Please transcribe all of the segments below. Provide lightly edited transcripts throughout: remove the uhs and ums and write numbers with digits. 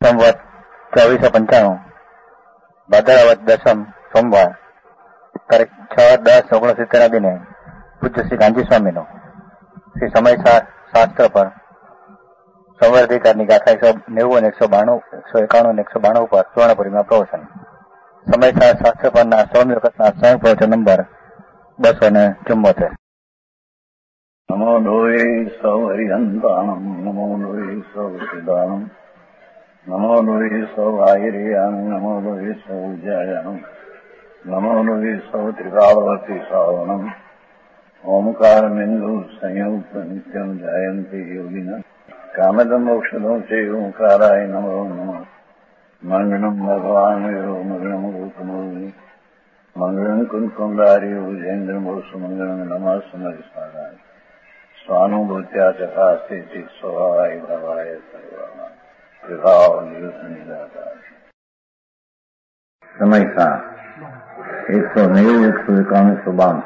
સંવત 2495 ભાદરવદ દસમ સોમવાર તારીખ 6/10/69 દિને પૂજ્ય શ્રી ગાંધી સ્વામીનો શ્રી સમય શાસ્ત્ર પર સંવર્ધિકારની ગાથા 190 અને 191 અને 192 પર સુવર્ણપુરીમાં પ્રવચન. સમય શાસ્ત્ર પરના 100મી વખતના સંયુક્ત પ્રવચન નંબર 274. નમો લોહે સૌ હરિહંતાણમ નમો લોહે સૌ સિદ્ધાણમ નમો લોહે સૌ આયર્યાન નમો લોહે સૌ જયાનમ નમો લોહે સૌ ત્રિકાળવતી સાવનમ ઓમકાર બિંદુ સંયુક્ત નિત્યમ જયંતી યોગિના કામદમ મોક્ષદો છે ઓંકારાય નમો નમઃ. મંગળમ ભગવાન મંગળમ ગોતમોહિ મંગળમ કુંકુંડારી ઉજેન્દ્રમોષ મંગળમ નમઃ સમરિસ્મરાય સ્વાનુભૂત્યા ચકાસ્તે સ્વભાવાય ભવાય સર્વમાં વિભાવ નિદાતા. સમય 190, 191, 192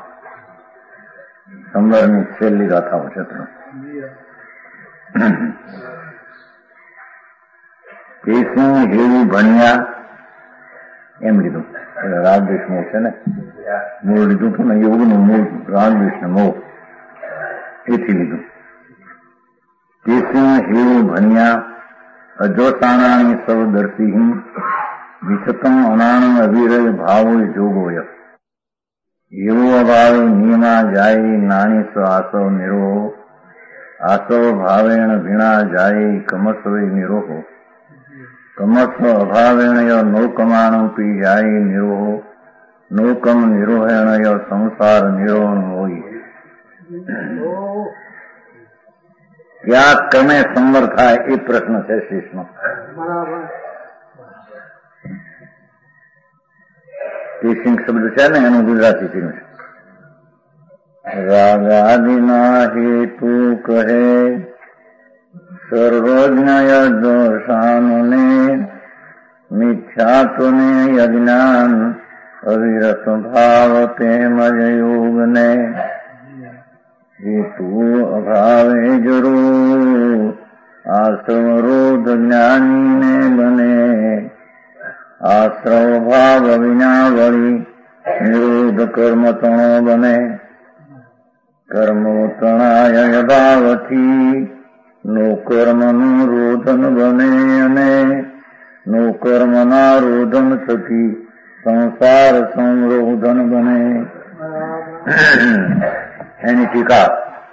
સંવરની છેલ્લી ગાથાઓ છે. કેસું હેવું ભણ્યા એમ લીધું. રાગદ્વેષ મોહ છે ને, મૂળ લીધું હતું ને, યોગનું મૂળ રાગદ્વેષ ને મોહ, એથી લીધું. કેસું હેવું ભણ્યા અજોતાણાની સૌ દર્શી વિચતમ અનાણમ અવિરય ભાવો જોગોય એવો અભાવ નિયમા જાય નાની સ્વ આસવ નિરોહો આસવ ભાવેણ ભીણા જાય કમસ્વ નિરોહો કમસ્વ અભાવેણ ય નૌકમાણું પી જાય નિરોહો નૌકમ નિરોહેણ ય સંસાર નિરોહણ હોય. ક્યાં ક્રમે સંવર થાય એ પ્રશ્ન છે શીશનો. ટીચિંગ શબ્દ છે ને, એનું ગુજરાતી થયું છે. રાગાદિના હેતુ કહે સર્વજ્ઞય દોષાનુને મિથ્યાત્વને અજ્ઞાન અવિરત ભાવ તેમજ યોગને હેતુ અભાવે જરૂર આશ્રવરોધ જ્ઞાનીને બને આશ્રવ ભાવ વિના વળી નિરોધ કર્મ તણો બને કર્મો તણાય ભાવથી નો કર્મનું રોધન બને અને નો કર્મના રોધન થકી સંસાર સંરોધન બને. એની ટીકા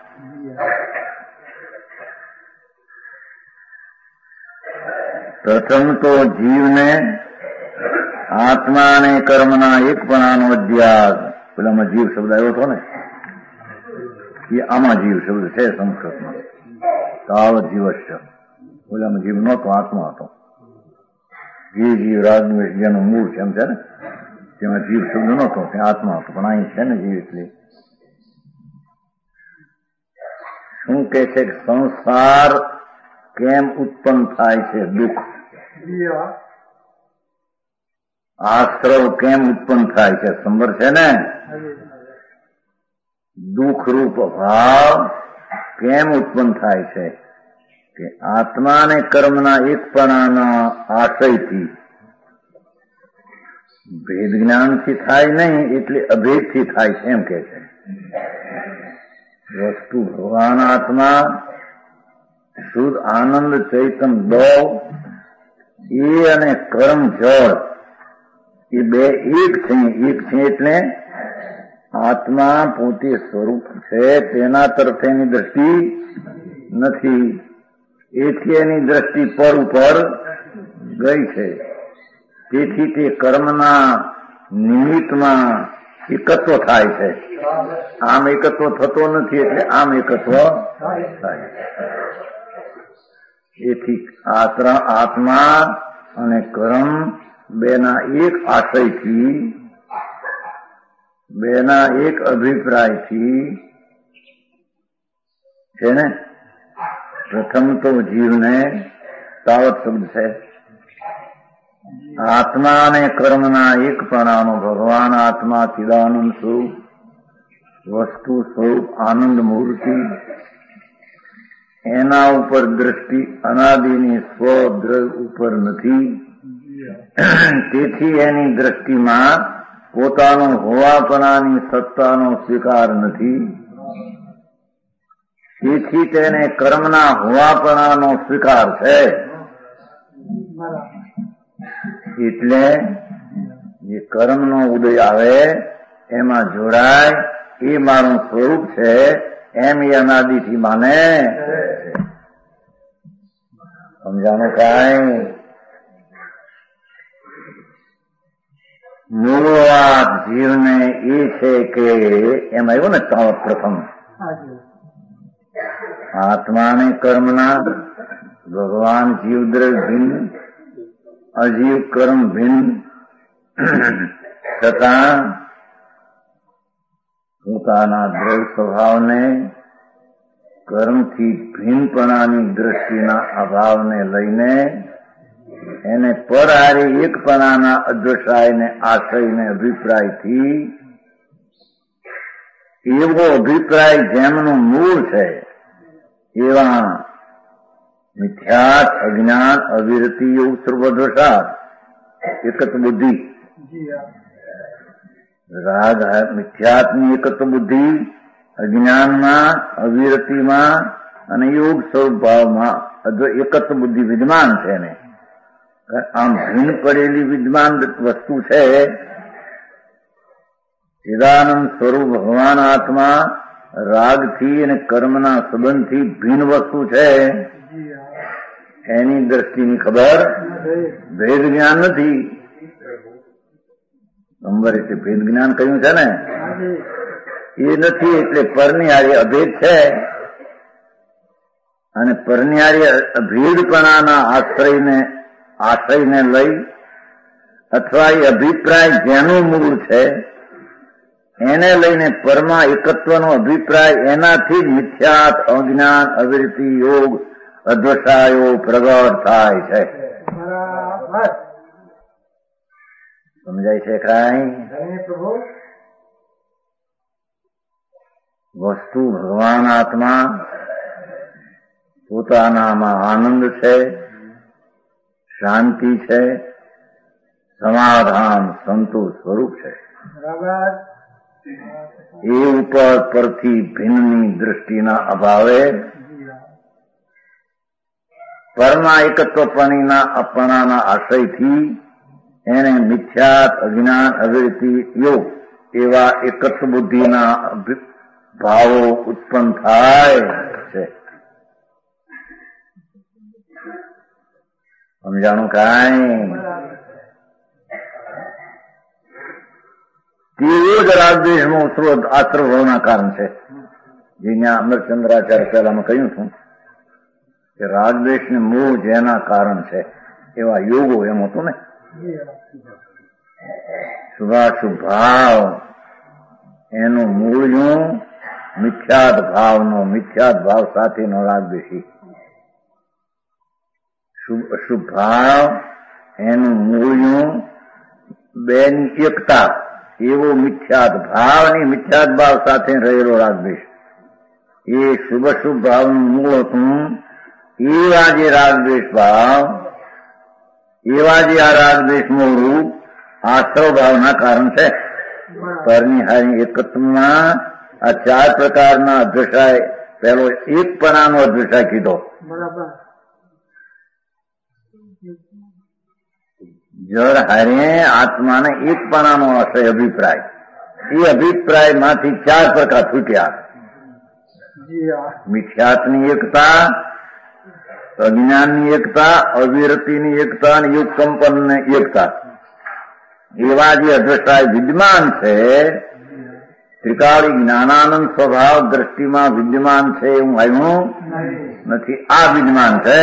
પ્રથમ તો જીવને આત્મા અને કર્મના એકપણાનો અધ્યાસ, પેલામાં જીવ શબ્દ આવ્યો હતો ને, એ આમાં જીવ શબ્દ છે સંસ્કૃતમાં. તાવત જીવશ્ય, પેલામાં જીવ નહોતો, આત્મા હતો. જીવ રાગદ્વેષ જેનું મૂળ છે એમ છે ને, તેમાં જીવ શબ્દ નહોતો, ત્યાં આત્મા હતો. પણ અહીં છે ને જીવ એટલે શું કે છે કે સંસાર કેમ ઉત્પન્ન થાય છે, દુઃખ આશ્રવ કેમ ઉત્પન્ન થાય છે, સંબર છે ને, દુઃખરૂપ ભાવ કેમ ઉત્પન્ન થાય છે કે આત્મા અને કર્મના એકપણાના આશયથી, ભેદ જ્ઞાનથી થાય નહીં, એટલે અભેદથી થાય છે એમ કે છે. વસ્તુ ભગવાન આત્મા શુદ્ધ આનંદ ચૈતન દો એ અને કર્મ જળ એ બે એક છે એટલે આત્મા પોતે સ્વરૂપ છે, તેના તરફ એની દ્રષ્ટિ નથી, એથી એની દ્રષ્ટિ પર ઉપર ગઈ છે. તેથી તે કર્મના નિમિત્તમાં એકત્વ થાય છે. આમ એકત્વ થતો નથી એટલે આમ એકત્વ થાય. એથી આત્મા અને કર્મ બેના એક આશયથી, બેના એક અભિપ્રાયથી છે ને. પ્રથમ તો જીવને તાવત શબ્દ છે. આત્મા અને કર્મના એકપણાનો ભગવાન આત્મા ચિદાનંદ સ્વરૂપ, વસ્તુ સ્વરૂપ આનંદ મૂર્તિ એના ઉપર દ્રષ્ટિ અનાદિની સ્વદ્રવ્ય ઉપર નથી. તેથી એની દ્રષ્ટિમાં પોતાનો હોવાપણાની સત્તાનો સ્વીકાર નથી. તેથી તેને કર્મના હોવાપણાનો સ્વીકાર છે. એટલે જે કર્મનો ઉદય આવે એમાં જોડાય એ મારું સ્વરૂપ છે એમ એ અનાદિથી માને. સમજાણું કાંઈ? મૂળ વાત જીવને એ છે કે એમ આવ્યું ને પ્રથમ આત્માને કર્મના ભગવાન જીવદ્રવ્ય ભિન્ન, અજીવ કર્મ ભિન્ન છતાં પોતાના દ્રવ્ય સ્વભાવને કર્મથી ભિન્નપણાની દ્રષ્ટિના અભાવને લઈને એને પરહારી એકપણાના અદ્વૈતાયને આશ્રયને અભિપ્રાયથી એવો અભિપ્રાય જેમનું મૂળ છે એવા મિથ્યાત, અજ્ઞાન, અવિરતિ, યોગ, સર્વદોષાદ, એકત બુદ્ધિ, રાગ મિથ્યાત્ની એકત બુદ્ધિ, અજ્ઞાનમાં, અવિરતિમાં અને યોગ સ્વભાવમાં એકત બુદ્ધિ વિદ્યમાન છે ને. આમ ભિન્ન પડેલી વિદ્યમાન વસ્તુ છે. ચિદાનંદ સ્વરૂપ ભગવાન આત્મા રાગથી અને કર્મના સંબંધથી ભિન્ન વસ્તુ છે. એની દ્રષ્ટિની ખબર ભેદ જ્ઞાન નથી. નંબર એટલે ભેદ જ્ઞાન કહ્યું છે ને એ નથી. એટલે પરનિહારી અભેદ છે અને પરનિહારી અભેદપણાના આશ્રયને લઈ અથવા એ અભિપ્રાય જેનું મૂળ છે એને લઈને પરમા એકત્વનો અભિપ્રાય એનાથી જ મિથ્યાત, અજ્ઞાન, અવિરતિ, યોગ, અદ્વૈતાયો પ્રગટ થાય છે. સમજાય છે કાંઈ? વસ્તુ ભગવાન આત્મા પોતાનામાં આનંદ છે, શાંતિ છે, સમાધાન, સંતોષ સ્વરૂપ છે. એ ઉપર પરથી ભિન્નની દ્રષ્ટિના અભાવે પરમા એકત્વપણીના અપણાના આશ્રયથી એને મિથ્યાત, અજ્ઞાન, અવિરતિ, યોગ એવા એકત્વ બુદ્ધિના ભાવો ઉત્પન્ન થાય છે. સમજાણું કાંઈ? તેવો જ રાગદ્વેષમાં આશ્રવભાવના કારણ છે. જે ત્યાં અમરચંદ્રાચાર્ય પહેલામાં કહ્યું છું કે રાગદ્વેષને મોહ જેના કારણ છે એવા યોગો એમ હતું ને. શુભાશુભ ભાવ એનું મૂળ્યું મિથ્યાત ભાવ સાથેનો રાગદ્વેષી. અશુભ ભાવ એનું મૂળ્યું બેની એકતા એવો મિથ્યાત ભાવ અને મિથ્યાત ભાવ સાથે રહેલો રાગદ્વેષ. એ શુભ ભાવનું મૂળ હતું. એવા જે રાગદ્વેષ ભાવ, એવા જે આ રાગદ્વેષનું રૂપ આશ્રવ ભાવના કારણ છે. પરનિહારી એકત્વમાં આ ચાર પ્રકારના અદ્વૈતાય, પહેલો એકપણાનો અદ્વૈતાય કીધો. જળ હારે આત્માને એકપણાનો આશ્રય અભિપ્રાય. એ અભિપ્રાયમાંથી ચાર પ્રકાર છૂટ્યા. મિથ્યાત્ની એકતા, અજ્ઞાનની એકતા, અવિરતિની એકતા અને યુગ સંપન્નની એકતા. એવા જે અદ્વૈતાય વિદ્યમાન છે, ત્રિકાળી જ્ઞાનાનંદ સ્વભાવ દ્રષ્ટિમાં વિદ્યમાન છે એવું આવ્યું નથી. આ વિદ્યમાન છે.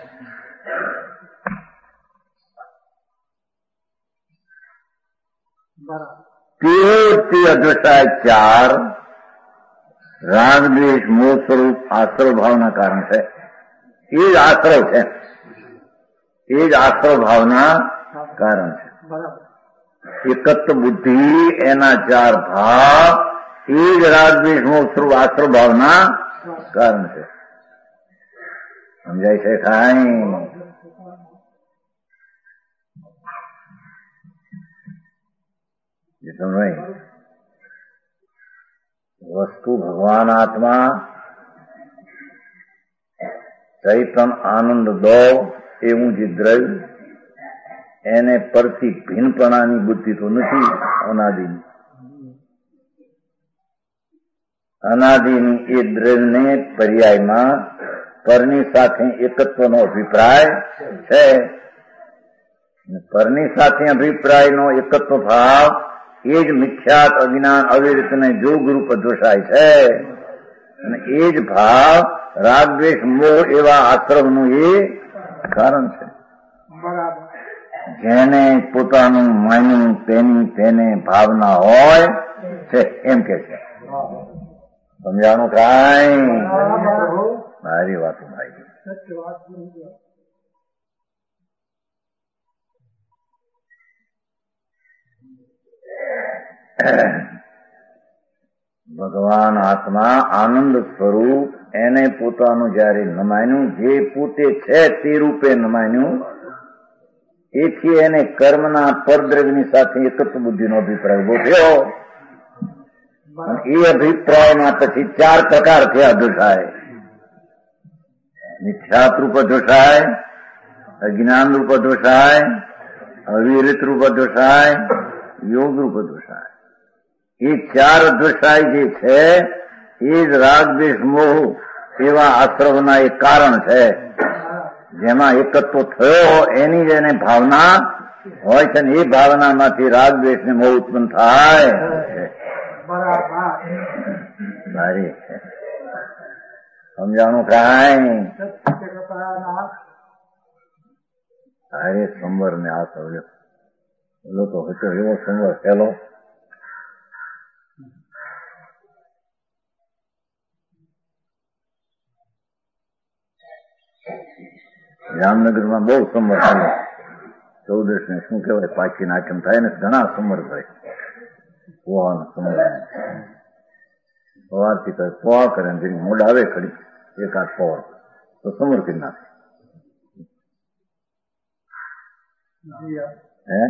તે અદ્વૈતાય ચાર રાગદ્વેષ મોહ સ્વરૂપ આશ્રવ ભાવના કારણ છે. એ જ આશ્રવ છે. એ જ આશ્રવ ભાવના કારણ છે. એકત્વ બુદ્ધિ એના ચાર ભાવ એ જ રાગદ્વેષ મોહ સ્વરૂપ આશ્રવ ભાવના કારણ છે. સમજાય છે કાંઈ? વસ્તુ ભગવાન આત્મા ચૈતન આનંદ દો એવું જે દ્રવ્ય એને પરથી ભિન્નપણાની બુદ્ધિ તો નથી અનાદિની. અનાદિની એ દ્રવ્યને પર્યાયમાં પરની સાથે એકત્વનો અભિપ્રાય છે. પરની સાથે અભિપ્રાયનો એકત્વ ભાવ એ જ મિથ્યાત અજ્ઞાન અવિરતને જોગ રૂપ દોષાય છે. અને એ જ ભાવ રાગ દ્વેષ મોહ એવા આશ્રમનું એ કારણ છે. જેને પોતાનું માન્યું તેની તેને ભાવના હોય છે એમ કે છે. સમજાણું કાંઈ? મારી વાત ભાઈ. ભગવાન આત્મા આનંદ સ્વરૂપ એને પોતાનું જયારે નમાન્યું, જે પોતે છે તે રૂપે નમાન્યું, એથી એને કર્મના પરદ્રવ્યની સાથે એકત્વ બુદ્ધિનો અભિપ્રાય ઉભો થયો. એ અભિપ્રાયમાં પછી 4 પ્રકાર થયા દોષાય. મિથ્યાત રૂપ દોષાય, અજ્ઞાન રૂપ દોષાય, અવિરત રૂપ દોષાય, યોગ રૂપ દોષાય. એ 4 દોષાય જે છે એ જ રાગ દ્વેષ મોહ એવા આશ્રવના એક કારણ છે. જેમાં એકત્વ થયો એની જ એને ભાવના હોય છે ને એ ભાવનામાંથી રાગ દ્વેષ ને મોહ ઉત્પન્ન થાય. સારી સમજાણું કાંઈ? અરે સંવર ને આ સૌર્ય પેલો તો હતો એવો સંવર પેલો જામનગરમાં બહુ સંવર થાય. 14 ને શું કહેવાય પાછી નાટ્યમ થાય ને ઘણા સંવર થાય. પોવાનો સંવર સવારથી કરે પોવા કરે ને જેની મોડ આવે ખડી એકાદ પોર તો સંવર કરી નાખે. હે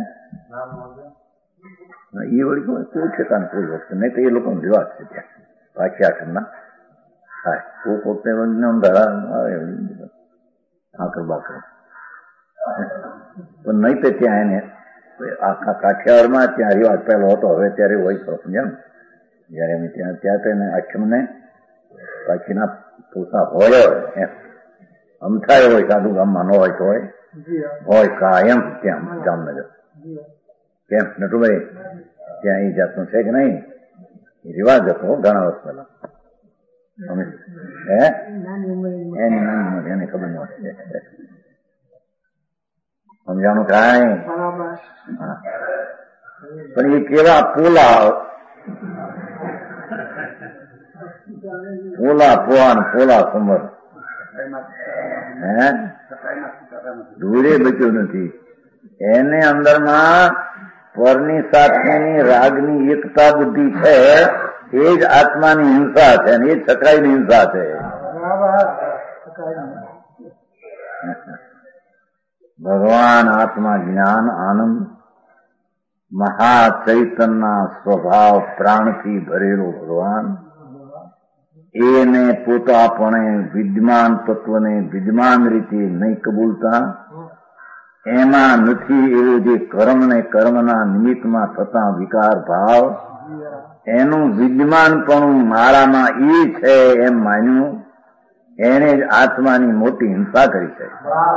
એ વળી કોઈ ઠેકાને કોઈ વખતે નહીં તો એ લોકો રિવાજ છે ત્યાં પાછી આઠમના થાય. કોઈક વખતે આકર બાકર પણ નહીં તો ત્યાં એને આખા કાઠિયાવાડમાં ત્યાં રિવાજ પહેલો હતો. હવે ત્યારે હોય ખરો સમજ્યા. જયારે અમે ત્યાં તો એને આઠમને પાછીના પોતા હોય એમ અમથાય હોય સાધુ ગામમાં ન હોય તો હોય કાયમ ત્યાં જામનગર. કેમ નટુભાઈ ત્યાં એ જાતનું છે કે નહીં? રિવાજ હતો ઘણા વર્ષ પહેલા. એની નાની એને ખબર ન હોય. સમજાણું કાંઈ? પણ એ કેવા પોલા પોલા સમર હે દૂરે બચ્યું નથી. એને અંદરમાં પરની સાથેની રાગની એકતા બુદ્ધિ છે. એ જ આત્માની હિંસા છે અને એ જ સકાઈની હિંસા છે. ભગવાન આત્મા જ્ઞાન આનંદ મહાચૈતનના સ્વભાવ પ્રાણથી ભરેલો ભગવાન એને પોતાપણે વિદ્યમાન તત્વને વિદ્યમાન રીતે નહીં કબૂલતા. એમાં નથી એવો જે કર્મ ને કર્મના નિમિત્તમાં થતા વિકાર ભાવ એનું વિદ્યમાનપણું મારામાં એ છે એમ માન્યું. એને જ આત્માની મોટી હિંસા કરી છે.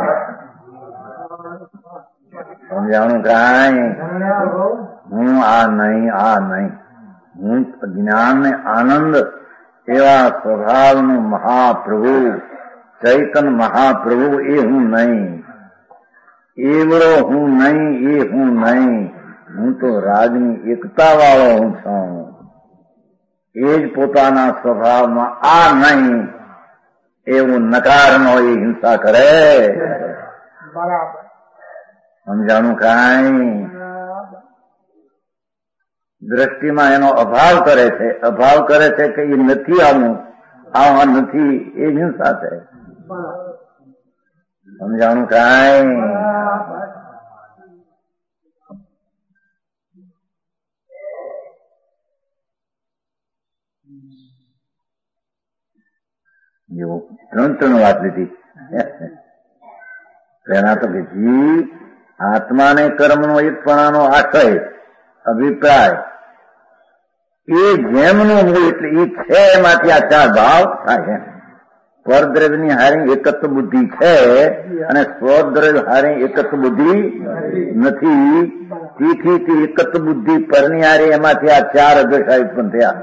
સમજાણું કાંઈ? હું આ નહીં હું જ્ઞાન ને આનંદ એવા સ્વભાવનું મહાપ્રભુ ચૈતન મહાપ્રભુ એ હું નહીં. એવડો હું નહીં એ હું નહીં. હું તો રાજની એકતા વાળો હું છું. એ જ પોતાના સ્વભાવમાં આ નહીં એવું નકારનો એ હિંસા કરે. સમજાણું કાંઈ? દ્રષ્ટિમાં એનો અભાવ કરે છે. અભાવ કરે છે કે એ નથી આવું, આવા નથી, એ હિંસા છે. સમજાણું કાંઈ? જેવો ત્રણ વાત લીધી. પહેલા તો કે જીવ આત્માને કર્મનો એકપણાનો આશય અભિપ્રાય એ જેમનું હોય એટલે એ છે એમાંથી આ ચાર ભાવ થાય. પરદ્રવ્યની હારી એકત્વ બુદ્ધિ છે અને સ્વદ્રવ્ય હારી એકત્વ બુદ્ધિ નથી. તેથી તે એકત્વ બુદ્ધિ પરની હારી એમાંથી આ ચાર અદશા ઉત્પન્ન થયા.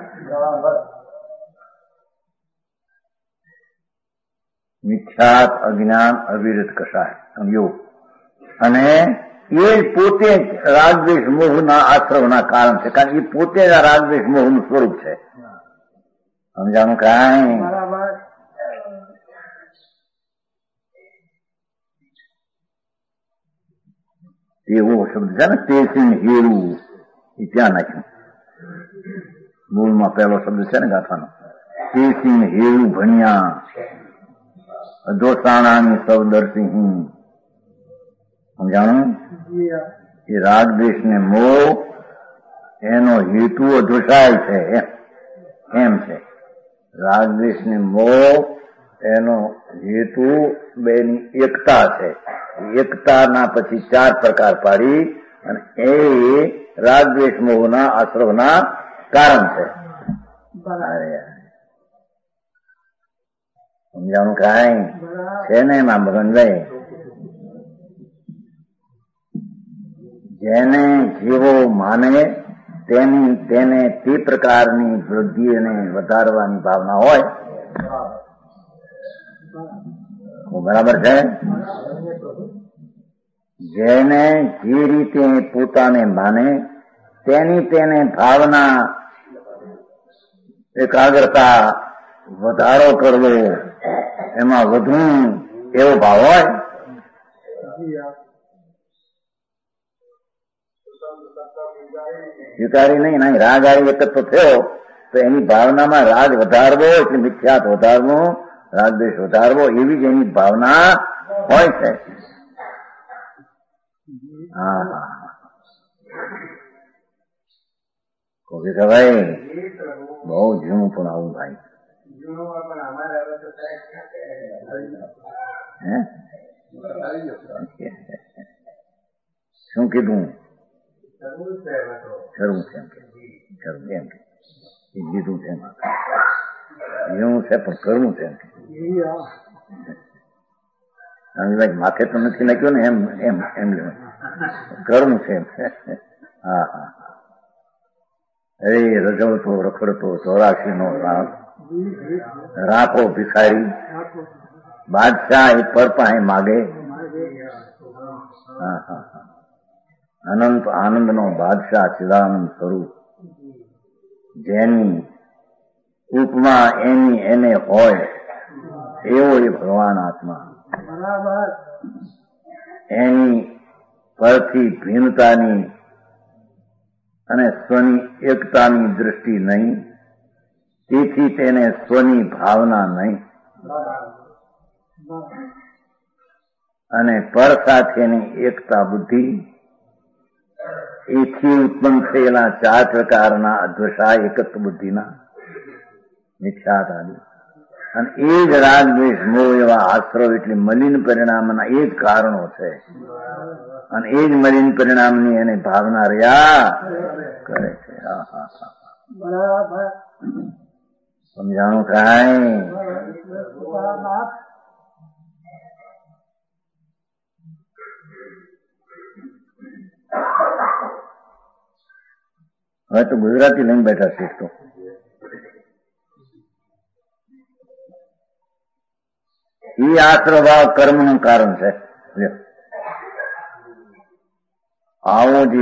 મિથ્યાત, અજ્ઞાન, અવિરત કષાય યોગ. અને એ પોતે રાગદ્વેષ મોહના આશ્રવના કારણ છે, કારણ એ પોતે જ રાગદ્વેષ મોહનું સ્વરૂપ છે. સમજાણું કાંઈ? એવો શબ્દ છે ને, તેસિંહ હેરું, એ ત્યાં નાખ્યું. મૂળમાં પહેલો શબ્દ છે ને ગાથાનો. તેસિંહ હેરું ભણ્યા અધોસાણાની સૌદર્શી. સમજાણું? એ રાગદ્વેષ ને મોહ એનો હેતુ અધોસાય છે એમ છે. રાગદ્વેષ ને મોહ એનો હેતુ બેની એકતા છે. એકતાના પછી ચાર પ્રકાર પાડી અને એ રાગદ્વેષ મોહના આશ્રવના કારણ છે. સમજાણું કાંઈ? છે ને એમાં ભગવાનભાઈ? જેને જેવો માને તેને તે પ્રકારની વૃદ્ધિ અને વધારવાની ભાવના હોય. બરાબર છે? જેને જે રીતે પોતાને માને તેની તેને ભાવના એકાગ્રતા વધારો કરવો, એમાં વધુ એવો ભાવ હોય. સ્વીકારી નહીં, રાગ આરી એકત્ર થયો તો એની ભાવનામાં રાગ વધારવો એટલે મિથ્યાત વધારવો, રાગદ્વેષ વધારવો, એવી જ એની ભાવના હોય છે. હા હા, કોકે કે ભાઈ બહુ જૂનું પણ આવું ભાઈ. શું કીધું? કરવું છે એમ કે લીધું છે એમાં એવું છે પણ કરવું છે એમ માથે તો નથી નાખ્યું ને એમ એમ એમ કરવું છે એમ. હા હા. અરે રજવતો રખડતો 84 નો રાખો ભિખારી બાદશાહ એ પર પાસે માગે. હા હા હા. અનંત આનંદ નો બાદશાહ ચિદાનંદ સ્વરૂપ જેની ઉપમા એની એને હોય એવો એ ભગવાન આત્મા. એની પરથી ભિન્નતાની અને સ્વની એકતાની દૃષ્ટિ નહીં, તેથી તેને સ્વની ભાવના નહીં અને પર સાથેની એકતા બુદ્ધિ, એથી ઉત્પન્ન થયેલા ચાર પ્રકારના અદ્વૈત એકત્વ બુદ્ધિના મિથ્યાત આદિ અને એ જ રાગદ્વેષ મોહ એવા આશ્રવ એટલે મલિન પરિણામના એ જ કારણો છે. અને એ જ મલિન પરિણામની એને ભાવના રહ્યા કરે છે. હા હા હા, બરાબર. સમજાણું કાંઈ? હવે તો ગુજરાતી લઈને બેઠા શીખતો. એ આશ્રભાવ કર્મનું કારણ છે. આવો જે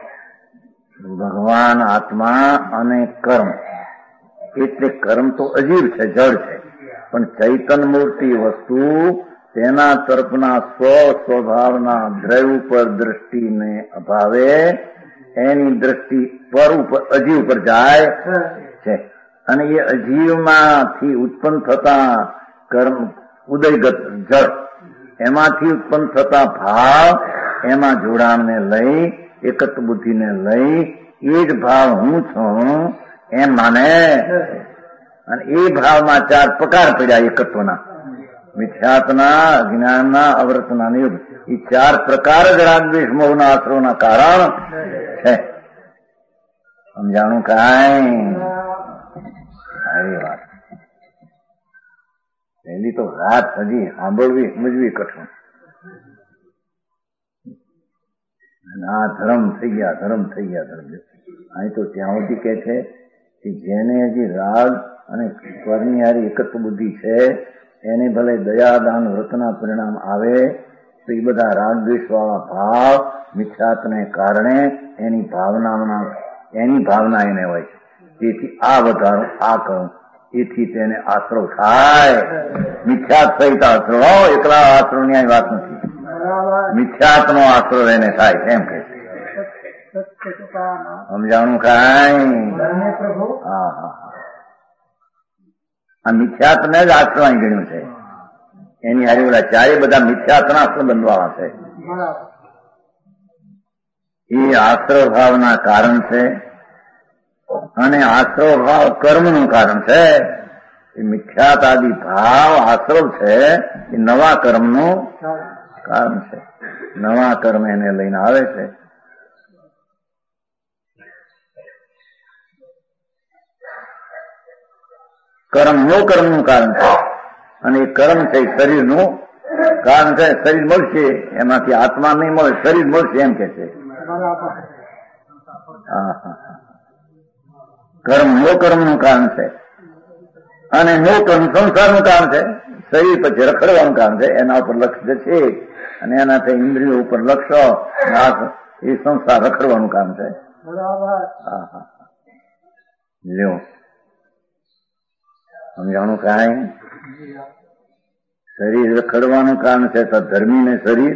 ભગવાન આત્મા અને કર્મ, એટલે કર્મ તો અજીવ છે, જળ છે, પણ ચૈતન મૂર્તિ વસ્તુ તેના તરફના સ્વભાવના દ્રવ્ય ઉપર દ્રષ્ટિને અભાવે એની દ્રષ્ટિ પર ઉપર અજીવ પર જાય છે. અને એ અજીવમાંથી ઉત્પન્ન થતા કર્મ ઉદયગત જળ એમાંથી ઉત્પન્ન થતા ભાવ, એમાં જોડાણને લઈ, એકત્વ બુદ્ધિને લઈ, એ જ ભાવ હું છું એમ માને. અને એ ભાવમાં 4 પ્રકાર પડ્યા એકત્વના, મિથ્યાત્વના, અજ્ઞાનના, અવૃતના, યુગ. એ 4 પ્રકાર જ રાગદ્વેષ મોહના આશ્રવના કારણ છે. સમજાણું કાંઈ? સારી વાત. પહેલી તો વાત હજી સાંભળવી સમજવી કઠણ. આ ધર્મ થઈ ગયા, ધર્મ થઈ ગયા, ધર્મ. અહીં તો ત્યાં સુધી કે છે કે જેને હજી રાગ અને સ્વરની હારી એકત્વ બુદ્ધિ છે, એને ભલે દયાદાન વ્રતના પરિણામ આવે તો એ બધા રાગદ્વેષ વાળા ભાવ મિથ્યાત્વને કારણે એની ભાવના એને હોય છે. તેથી આ વધારું, આ કરું, એથી તેને આશ્રવ થાય. મિથ્યાત્વ સહિત આશ્રવ, એકલા આશ્રવની આ વાત નથી. મિથ્યાત્વનો આશ્રવ એને થાય એમ કે છે. સમજાણું કાંઈ? હા હા હા. આ મિથ્યાત્વને જ આશ્રવ અહીં ગણ્યું છે. એની હારી ઓલા 4 બધા મિથ્યાત્વના સંબંધવાળા છે. એ આશ્રવ ભાવના કારણ છે. અને આશ્રવ ભાવ કર્મનું કારણ છે. એ મિથ્યાત આદિ ભાવ આશ્રવ છે, એ નવા કર્મનું કારણ છે. નવા કર્મ એને લઈને આવે છે. કર્મનું કારણ છે. અને એ કર્મ છે શરીરનું કારણ છે. શરીર મળશે એમાંથી આત્મા નહીં મળે, શરીર મળશે એમ કે છે. કર્મનું કારણ છે. અને નો કર્મ સંસારનું કારણ છે. શરીર પછી રખડવાનું કારણ છે. એના ઉપર લક્ષ્ય છે અને એનાથી ઇન્દ્રિયો ઉપર લક્ષ્ય, એ સંસાર રખડવાનું કારણ છે. લ્યો સમજાણું કાંઈ? શરીર રખડવાનું કારણ છે તો ધર્મીને શરીર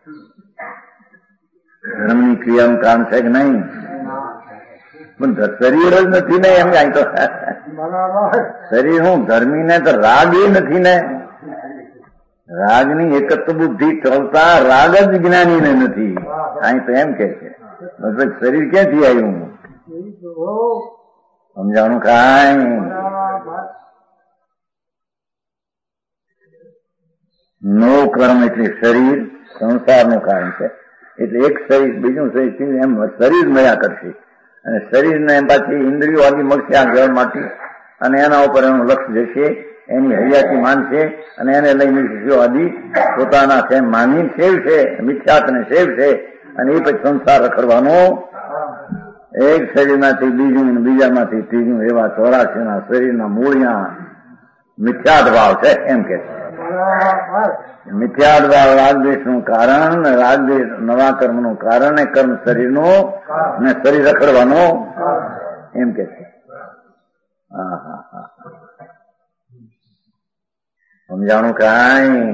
ધર્મની ક્રિયાનું કારણ છે કે નહીં? પણ શરીર જ નથી ને એમ કાંઈ તો. શરીર હું ધર્મીને તો રાગ એ નથી ને. રાગની એકત્વ બુદ્ધિ ચાલતા રાગ જ જ્ઞાનીને નથી. અહીં તો એમ કે છે શરીર ક્યાંથી આવ્યું? સમજાણું કાંઈ? નો કર્મ એટલે શરીર સંસારનું કારણ છે. એટલે એક શરીર બીજું શરીર એમ શરીર મળ્યા કરશે. અને શરીરને એમ પાછી ઇન્દ્રિયો આદિ મળશે આ જળ માટે, અને એના ઉપર એનું લક્ષ્ય જશે, એની હૈયાથી માનશે, અને એને લઈને શિષ્યો આદિ પોતાના છે માની સેવશે, મિથ્યાત્વને સેવશે, અને એ પછી સંસાર રખડવાનો. એક શરીરમાંથી બીજું, બીજામાંથી ત્રીજું, એવા 84 શરીરના મૂળિયા મિથ્યાદ ભાવ છે એમ કે છે. મિથ્યાદ ભાવ રાગદ્વેષનું કારણ, રાગદ્વેષ નવા કર્મનું કારણ, ને કર્મ શરીરનું ને શરીર રખડવાનું એમ કે છે. સમજાણું કાંઈ?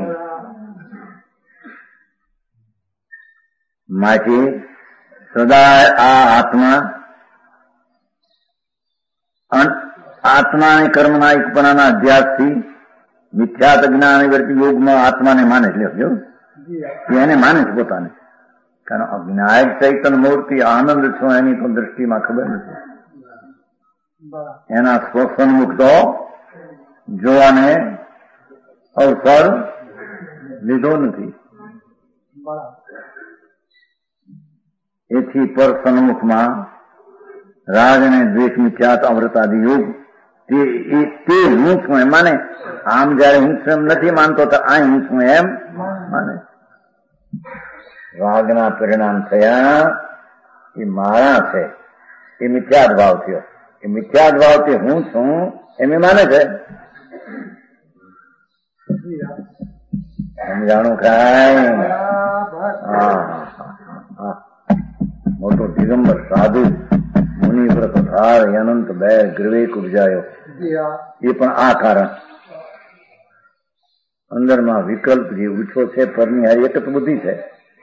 માંથી સદા આ આત્મા અને કર્મના એકપણાના અધ્યાસથી મિથ્યાત જ્ઞાન વર્તિ યોગમાં આત્માને માને છે. એને માને છે પોતાને. કારણ અજ્ઞાયક ચૈતન્ય મૂર્તિ આનંદ છો એની તો દ્રષ્ટિમાં ખબર નથી. એના સ્વસન્મુખ તો જોવાને અવસર લીધો નથી. એથી પર સન્મુખમાં રાગ અને દ્વેષ મિથ્યાત અમૃતાદિ યોગ તે હું છું એમ માને. આમ જયારે હું છું એમ નથી માનતો તો આ હું છું એમ માને. રાગના પરિણામ થયા એ મારા છે, એ મિથ્યાદ ભાવ થયો. એ મિથ્યાદ ભાવથી હું છું એમ માને છે. સમજાણું કાંઈ? મોટો દિગંબર સાધુ મુનિવ્રત ધાર અનંત બેર ગ્રવેક ઉપજાયો. એ પણ આ કારણ અંદરમાં વિકલ્પ જે ઉઠો છે પરની હારી એક જ બુદ્ધિ છે.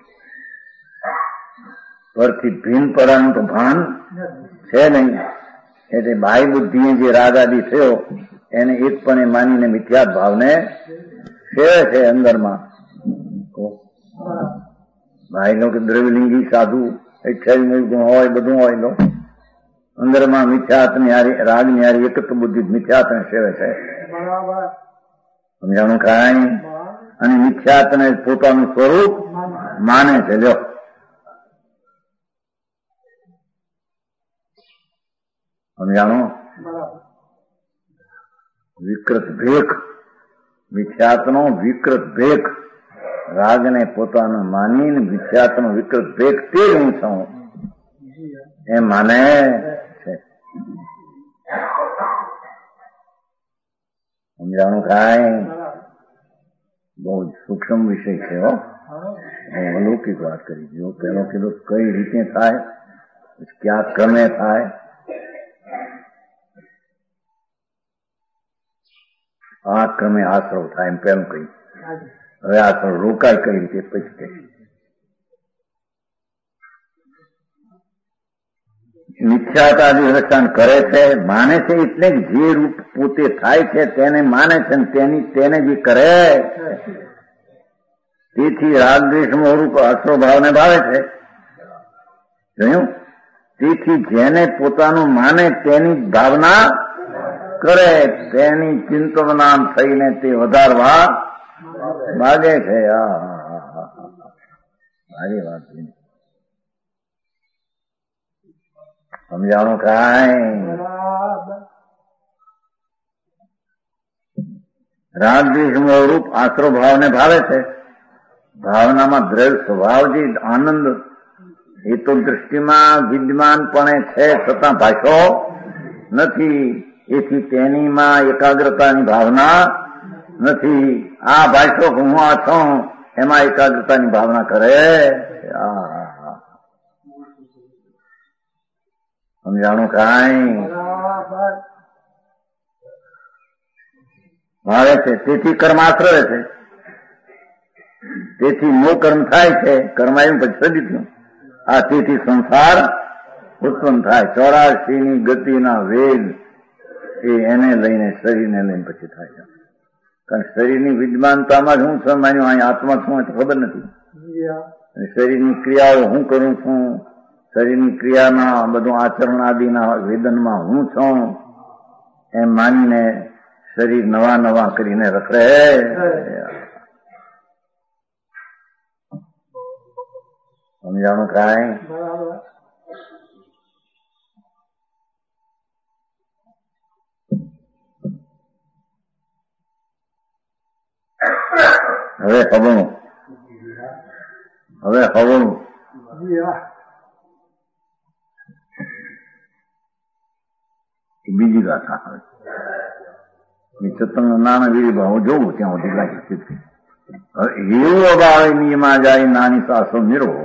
પરથી ભીન પડાનું તો ભાન છે નહીં. એટલે બાહ્ય બુદ્ધિએ જે રાગ આદિ થયો એને એકપણે માનીને મિથ્યાત ભાવને સેવે છે અંદરમાં. તો ભાઈ લો કે દ્રવ્યલિંગી સાધુ 28 ગુણ હોય, બધું હોય લો, અંદરમાં મિથ્યાત ની હારી, રાગ ની હારી એકત્વ બુદ્ધિ મિથ્યાત ને સેવે છે. સમજાણું કાંઈ? અને મિથ્યાત ને પોતાનું સ્વરૂપ માને છે. લ્યો, સમજાણું? વિકૃત ભેખ, મિથ્યાત્નો વિકૃત ભેખ, રાગને પોતાનો માનીને મિથ્યાત્નો વિકૃત ભેખ તે હું છું એમ માને છે. સમજાણું કાંઈ? બહુ સૂક્ષ્મ વિષય છે. હું અલૌકિક વાત કરી દઉં. પેલો કીધું કઈ રીતે થાય, ક્યાં ક્રમે થાય. આ ક્રમે આશ્રવ થાય એમ પેલું કહ્યું. હવે આશ્રવ રોકાય કઈ રીતે પછી કહે. મિથ્યાતાદિવસાન કરે છે, માને છે, એટલે જે રૂપ પોતે થાય છે તેને માને છે, તેને જે કરે તેથી રાગદ્વેષમાં રૂપ આશ્રવ ભાવને ભાવે છે. જોયું? તેથી જેને પોતાનું માને તેની ભાવના કરે, તેની ચિંતવના થઈને તે વધારવા માગે છે. મારી વાત સમજાણું કાંઈ? રાગદ્વેષ રૂપ આશ્રવ ભાવને ભાવે છે. ભાવનામાં દ્રવ્ય સ્વભાવ જે આનંદ એ તો દ્રષ્ટિમાં વિદ્યમાનપણે છે, છતાં ભાષો નથી. એથી તેનીમાં એકાગ્રતાની ભાવના નથી. આ ભાષો હું આ છું એમાં એકાગ્રતાની ભાવના કરે. સમજાણું કાંઈ? ભાવે છે તેથી કર્મ આશ્રય છે. તેથી નો કર્મ થાય છે, કર્મ આવ્યું પછી સદી થયું. આ તેથી સંસાર ઉત્પન્ન થાય. 84 ની ગતિના વેગ એ એને લઈને, શરીરને લઈને પછી થાય છે. કારણ શરીરની વિદ્યમાનતામાં જ હું છું માન્યું, અહીં આત્મા છું એ તો ખબર નથી. શરીરની ક્રિયાઓ હું કરું છું, શરીરની ક્રિયાના બધું આચરણ આદિના વેદનમાં હું છું એમ માનીને શરીર નવા નવા કરીને રખડે. સમજાણું કાંઈ? હવે હવણું બીજી વાત આવે. સત્સંગ નાના વીરી ભાવ જોવું ત્યાં સુધી લાગી. હવે એવું અભાવે નિયમા જાય નાની સાસો નિર્વો.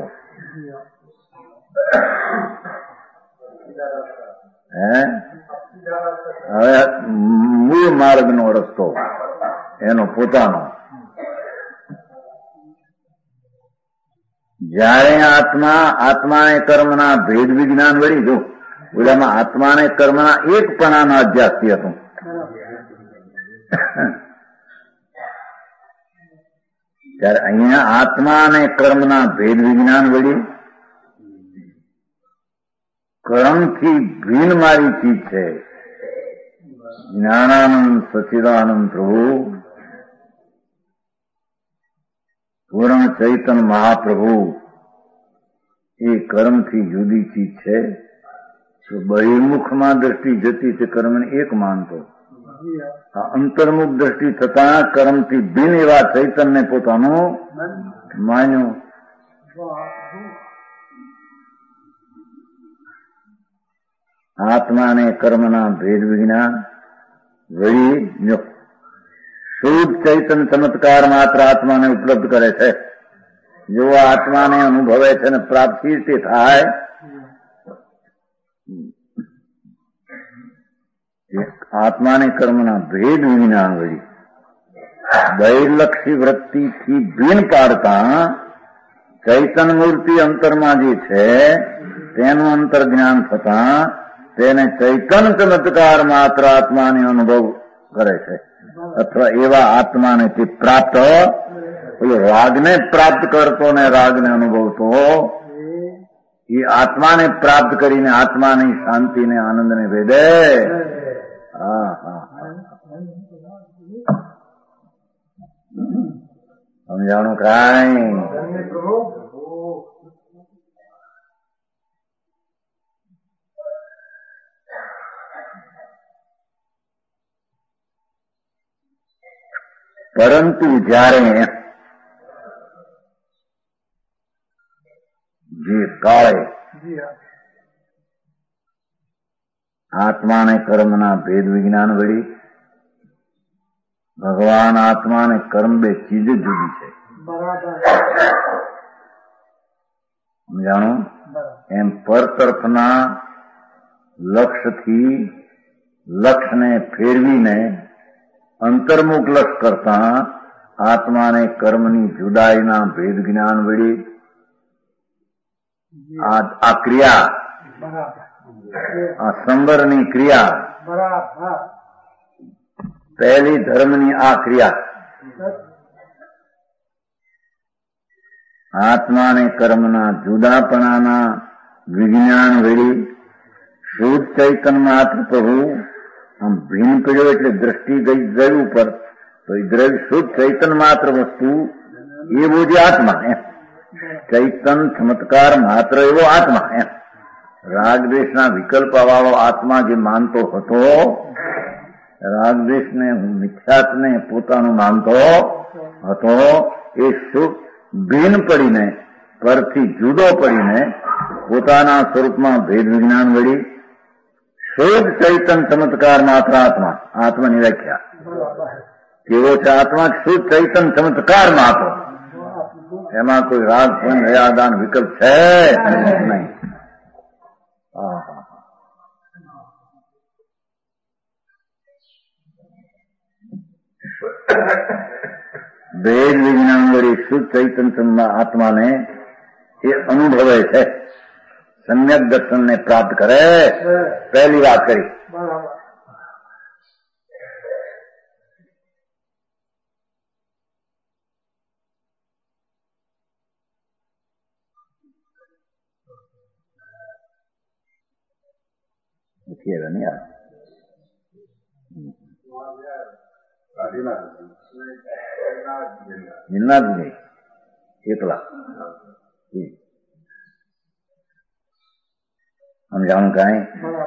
હવે મૂળ માર્ગનો રસ્તો એનો પોતાનો. જયારે આત્માને કર્મના ભેદ વિજ્ઞાન વળી, જો ઓલામાં આત્માને કર્મના એકપણાનો અધ્યાસથી હતું. ત્યારે અહીંયા આત્મા અને કર્મના ભેદ વિજ્ઞાન વળી કર્મથી ભીન મારી ચીજ છે. જ્ઞાનાનંદ સચિદાનંદ પ્રભુ પૂર્ણ ચૈતન મહાપ્રભુ એ કર્મથી જુદી ચીજ છે. બહિર્મુખમાં દ્રષ્ટિ જતી તે કર્મને એક માનતો, અંતર્મુખ દ્રષ્ટિ થતા કર્મથી ભિન્ન એવા ચૈતનને પોતાનું માન્યું. આત્મા અને કર્મના ભેદ વિજ્ઞાન વળી શુદ્ધ ચૈતન ચમત્કાર માત્ર આત્માને ઉપલબ્ધ કરે છે. જો આત્માને અનુભવે છે ને પ્રાપ્તિ તે થાય. આત્માને કર્મના ભેદ વિજ્ઞાન વળી બહિર્લક્ષી વૃત્તિથી ભીન પાડતા ચૈતન મૂર્તિ અંતરમાં જે છે તેનું અંતર જ્ઞાન થતા તેને ચૈતન ચમત્કાર માત્ર આત્માને અનુભવ કરે છે, અથવા એવા આત્માને તે પ્રાપ્ત પેલો રાગને પ્રાપ્ત કરતો ને રાગને અનુભવતો એ આત્માને પ્રાપ્ત કરીને આત્માની શાંતિને આનંદને ભેદે. હા હા સમજાણું કાંઈ? પરંતુ જ્યારે જે કાળે આત્માને કર્મના ભેદ વિજ્ઞાન વળી ભગવાન આત્મા અને કર્મ બે ચીજ જુદી છે. સમજાણું? એમ પર તરફના લક્ષ્યથી લક્ષ્યને ફેરવીને અંતર્મુખ લક્ષ્ય કરતા આત્માને કર્મની જુદાઈના ભેદ જ્ઞાન વળી આ ક્રિયા, આ સંવરની ક્રિયા, પહેલી ધર્મની આ ક્રિયા આત્માને કર્મના જુદાપણાના વિજ્ઞાન વળી શુદ્ધ ચૈતન્ય માત્ર પ્રભુ આમ ભીન પડ્યો એટલે દ્રષ્ટિ ગઈ દ્રવ્ય ઉપર, તો એ દ્રવ્ય શુદ્ધ ચૈતન્ય માત્ર વસ્તુ એવો જે આત્મા એમ ચૈતન ચમત્કાર માત્ર એવો આત્મા એમ રાગદ્વેષના વિકલ્પ વાળો આત્મા જે માનતો હતો, રાગદ્વેષને મિથ્યાત્વને પોતાનું માનતો હતો, એ શુદ્ધ ભીન પડીને પરથી જુદો પડીને પોતાના સ્વરૂપમાં ભેદ વિજ્ઞાન વળી શુદ્ધ ચૈતન ચમત્કાર માત્ર આત્મા, આત્માની વ્યાખ્યા કેવો છે? આત્મા શુદ્ધ ચૈતન ચમત્કાર માત્ર, એમાં કોઈ રાગ પણ હયાદાન વિકલ્પ છે નહીં. ભેદ વિજ્ઞાન વળી શુદ્ધ ચૈતન્ય આત્માને એ અનુભવે છે, સમ્યક દર્શનને પ્રાપ્ત કરે. પહેલી વાત કરી. મિલનાથ એકલા સમજાણું કાંઈ?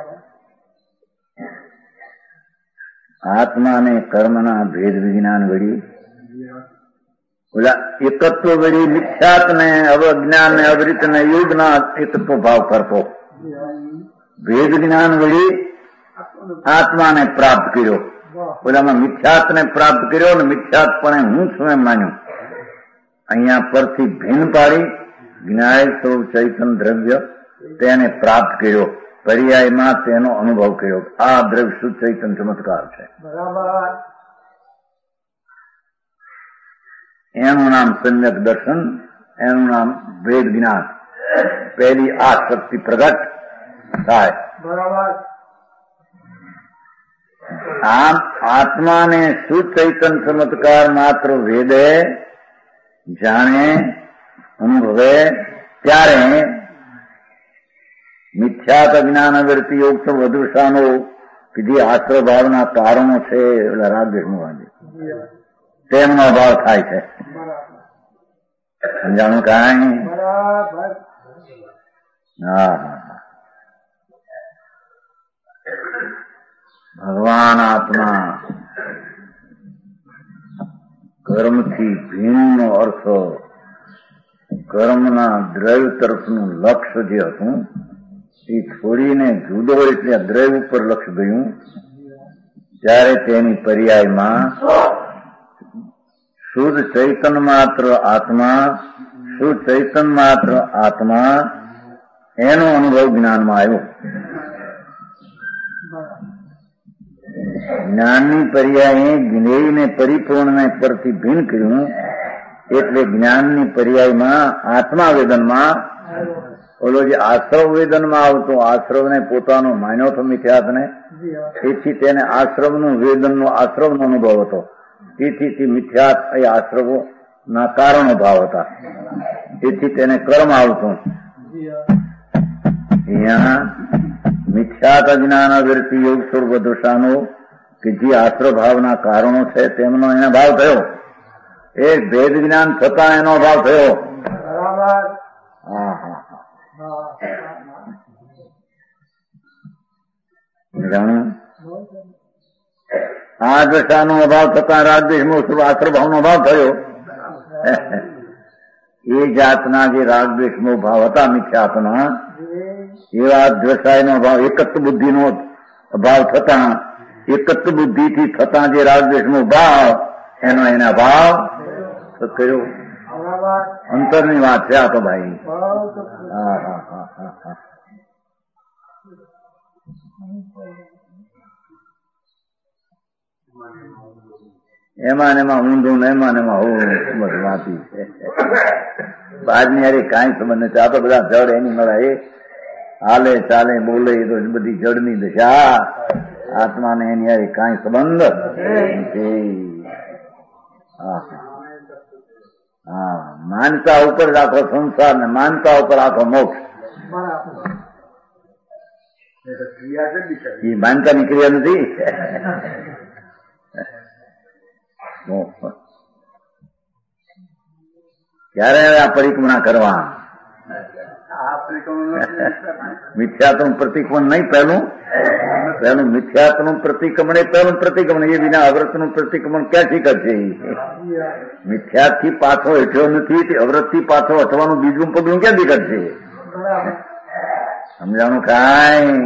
આત્મા અને કર્મના ભેદ વિજ્ઞાન વળી ઓલા એકત્વ વળી મિથ્યાત ને અવજ્ઞાન ને અવરિત ને યુગના એકત્વ ભાવ કરતો ભેદ જ્ઞાન વળી આત્માને પ્રાપ્ત કર્યો. ઓલામાં મિથ્યાત્વને પ્રાપ્ત કર્યો ને મિથ્યાત્વપણે હું છું એમ માન્યું. અહીંયા પરથી ભિન્ન પાડી જ્ઞાય સ્વરૂપ ચૈતન્ય દ્રવ્ય તેને પ્રાપ્ત કર્યો, પર્યાયમાં તેનો અનુભવ કર્યો. આ દ્રવ્ય શુદ્ધ ચૈતન્ય ચમત્કાર છે. એનું નામ સમ્યક દર્શન, એનું નામ ભેદ જ્ઞાન. પહેલી આ શક્તિ પ્રગટ થાય. આમ આત્માને શુદ્ધ ચૈતન્ય ચમત્કાર માત્ર વેદે જાણે અનુભવે ત્યારે મિથ્યાત અજ્ઞાન અવૃત્તિ યોગ વધુશાનો કીધી આશ્રય ભાવના કારણો છે રાગદ્વેષનું વાંધે તેમનો અભાવ થાય છે. સમજાણું કાંઈ? હા ભગવાન આત્મા કર્મથી ભિન્નનો અર્થ કર્મના દ્રવ્ય તરફનું લક્ષ્ય જે હતું એ છોડીને જુદો એટલે દ્રવ્ય ઉપર લક્ષ્ય ગયું, ત્યારે તેની પર્યાયમાં શુદ્ધ ચૈતન્ય માત્ર આત્મા, શુદ્ધ ચૈતન્ય માત્ર આત્મા એનો અનુભવ જ્ઞાનમાં આવ્યો. જ્ઞાનની પર્યાયે જ્ઞેયને પરિપૂર્ણને પરથી ભિન્ન કર્યું, એટલે જ્ઞાનની પર્યાયમાં આત્મા વેદનમાં ઓલો જે આશ્રવ વેદનમાં આવતો આશ્રવને પોતાનો માન્યો હતો મિથ્યાતને, તેથી તેને આશ્રવનું વેદનનો આશ્રવનો અનુભવ હતો. તેથી મિથ્યાત એ આશ્રવો ના કારણો ભાવ હતા, તેથી તેને કર્મ આવતું. અહીંયા મિથ્યાત અજ્ઞાન વૃત્તિ યોગ સ્વરૂપ દોષાનો કે જે આશ્રય ભાવના કારણો છે તેમનો એને ભાવ થયો. એક ભેદ જ્ઞાન થતા એનો ભાવ થયો. આ દશાનો અભાવ થતા રાગદ્વેષનો આશ્રય ભાવનો ભાવ થયો. એ જાતના જે રાગદ્વેષનો ભાવ હતા મિથ્યાત્મા, એવા દ્વેષાયનો ભાવ એકત્વ બુદ્ધિનો અભાવ થતા, એકત્વ બુદ્ધિથી થતા જે રાગદ્વેષનો ભાવ એનો એના ભાવ કયો અંતરની વાત છે. આ તો ભાઈ એમાં ને એમાં ઊંધું ને એમાં ને એમાં હું વાંચી છે. બહારની યાર કાંઈ સંબંધ નથી. આ તો બધા જડ એની મળે, એ હાલે ચાલે બોલે એ તો બધી જડની દશા. આત્માને એની યાર કાંઈ સંબંધ નથી. હા, માનતા ઉપર રાખો સંસાર ને માનતા ઉપર રાખો મોક્ષ. એ માનતાની ક્રિયા નથી. ક્યારે આ પરિક્રમણા કરવા? મિથ્યાત્વનું પ્રતિક્રમણ નહીં. પહેલું મિથ્યાત્વનું પ્રતિક્રમણ એ પહેલું પ્રતિક્રમણ. એ વિના અવ્રતનું પ્રતિક્રમણ ક્યાંથી કરશે? મિથ્યાથી પાછો હટ્યો નથી, તે અવ્રતથી પાછો હટવાનું બીજું પગલું ક્યાંથી કરશે? સમજાણું કાંઈ?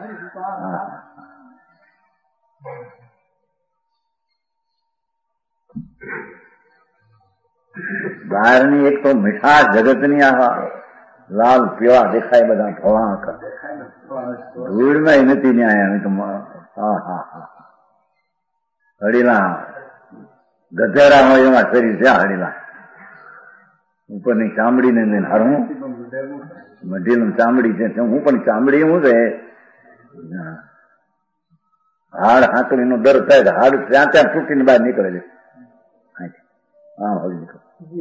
બહારની એક તો મીઠાશ જગતની આ લાલ પીળા દેખાય બધા ફળાંક, ધૂળમાં નથી ન્યાય. હડીલા ગધેડા હોય એવા શરીર છે. હડીલા ઉપરની ચામડી ને હારું મઢીનું ચામડી છે. હું પણ ચામડી હું છે, હાડ હાંકડી નો દર થાય, હાડ ત્યાં ત્યાં તૂટીને બહાર નીકળે છે. હા હોય નીકળે.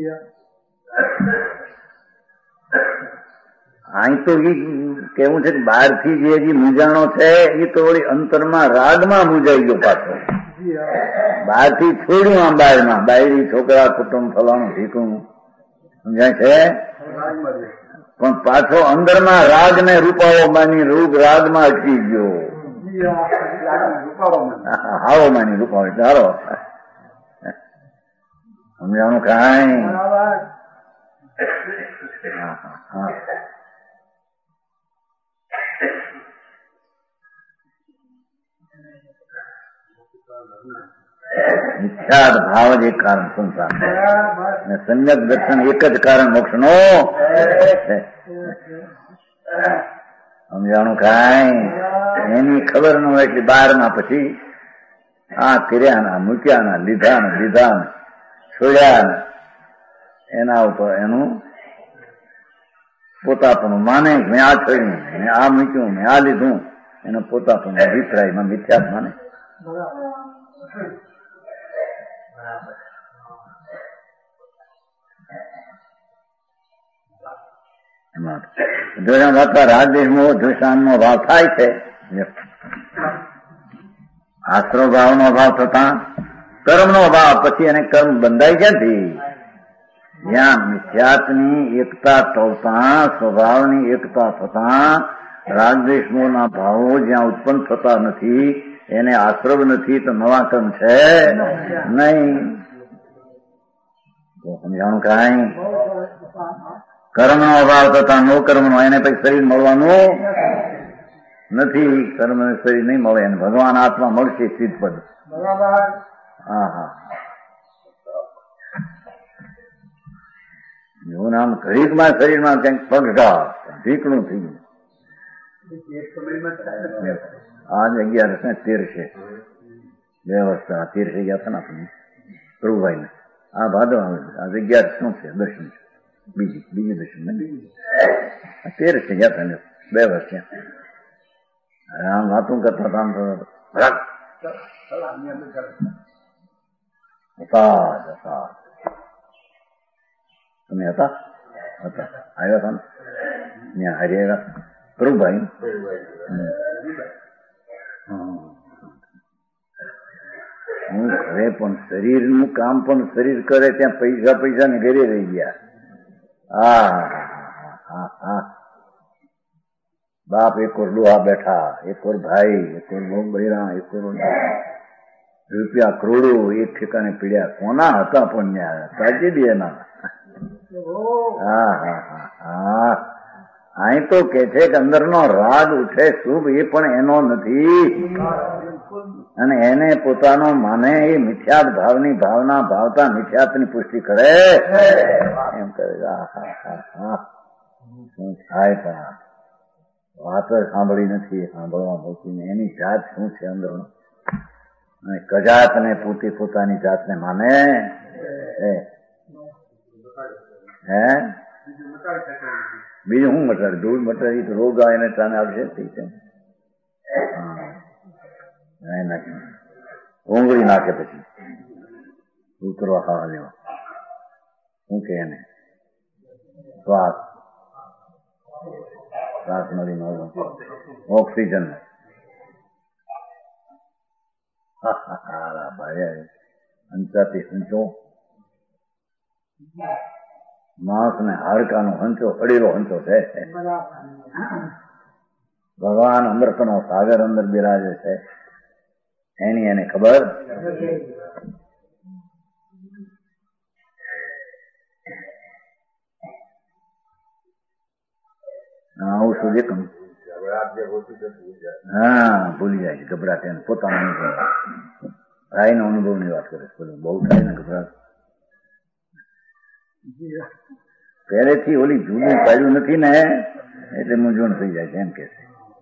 અહીં તો એ કેવું છે કે બહારથી જે મૂંઝાણો છે એ તો વળી અંતરમાં રાગમાં મૂંઝાઈ ગયો પાછો. બહારથી છોડ્યું આમ બહારમાં, બાયરી છોકરા કુટુંબ ફલાણું ઠીકું સમજાય છે, પણ પાછો અંદરમાં રાગ ને રૂપાવો માની રૂપ રાગમાં અટકી ગયો. હાવો માની રૂપાવો ચાલો સમજાણું કાંઈ? મિથ્યાદ ભાવ જ એક કારણ સંસાર ને સમ્યક દર્શન એક જ કારણ મોક્ષ નો. સમજાણું કાંઈ? એની ખબર ન હોય કે 12 પછી આ કર્યાના મૂક્યાના લીધા છોડ્યા એના ઉપર એનું પોતાપણું માને. મેં આ છોડ્યું, મેં આ મૂક્યું, મેં આ લીધું, એનો પોતાપણું અભિપ્રાયમાં મિથ્યાત માને. રાગદેશનો દ્વેષાનો ભાવ થાય છે. આશ્રય ભાવનો અભાવ થતા કર્મનો અભાવ, પછી એને કર્મ બંધાય ક્યાંથી? જ્યાં મિથ્યાત્વની એકતા થતા, સ્વભાવની એકતા થતા રાગદ્વેષના ભાવો જ્યાં ઉત્પન્ન થતા નથી, એને આશ્રય નથી તો નવા કર્મ છે નહીં. સમજાણું કાંઈ? કર્મનો અભાવ થતા નો કર્મનો, એને પછી શરીર મળવાનું નથી. કર્મ શરીર નહીં મળે, એને ભગવાન આત્મા મળશે સિદ્ધપદ. હા હા, એવું નામ ઘડીકમાં શરીરમાં ક્યાંક પગઢા ઢીકણું થઈ ગયું. આજ 11 ને 13 છે, 2 વર્ષ 13 ગયા હતા ને આપણે પ્રભુભાઈ ને. આ ભાદવ આવે છે. આજે 11 શું છે? દર્શન છે, બીજી દર્શન ને 13 છે ગયા હતા ને 2 વર્ષ થયા. આમ વાતું કરતા હતા, આમ તમે હતા આવ્યા હતા ને ત્યાં હારી આવ્યા પ્રભુભાઈ હું ઘરે પણ શરીરનું કામ પણ શરીર કરે ત્યાં પૈસા ને ઘરે રહી ગયા. હા બાપ એક ઓર ડોહા બેઠા, એક ઓર ભાઈ, એક ઓર બહુ બૈરા, એક ઓર રૂપિયા કરોડો એક ઠેકાણે પીડ્યા. કોના હતા પણ ટ્રેજેડી એના. હા અહીં તો કે છે કે અંદરનો રાગ ઉઠે શુભ એ પણ એનો નથી, અને એને પોતાનો માને એ મિથ્યાત ભાવની ભાવના ભાવતા મિથ્યાતની પુષ્ટિ કરે એમ કરે. શું થાય પણ વાત સાંભળી નથી, સાંભળવા મળતી એની જાત શું છે અંદરનો. અને કજાત ને પોતાની જાતને માને હે બીજું શું મટાડે? દૂધ મટાડી તો રોગ આવે એને ટાણે આવશે. ઊંઘળી નાખે પછી શું કરવા ખાવા લેવા? શું કે એને શ્વાસ મળી ઓક્સિજન હંચાથી હંચો માણસ ને હાડકાનો હંચો અડેલો હંચો છે. ભગવાન અમૃતનો સાગર અંદર બિરાજે છે એની એને ખબર. આવું શું દેખું ભૂલી જાય છે ગભરાટ. એને પોતાનો અનુભવ થાય નો અનુભવ ની વાત કરે છે. બહુ થાય ને ગભરાટ. પહેલેથી ઓલી જૂનું પાડ્યું નથી ને એટલે મૂંઝવણ થઈ જાય છે એમ કે છે.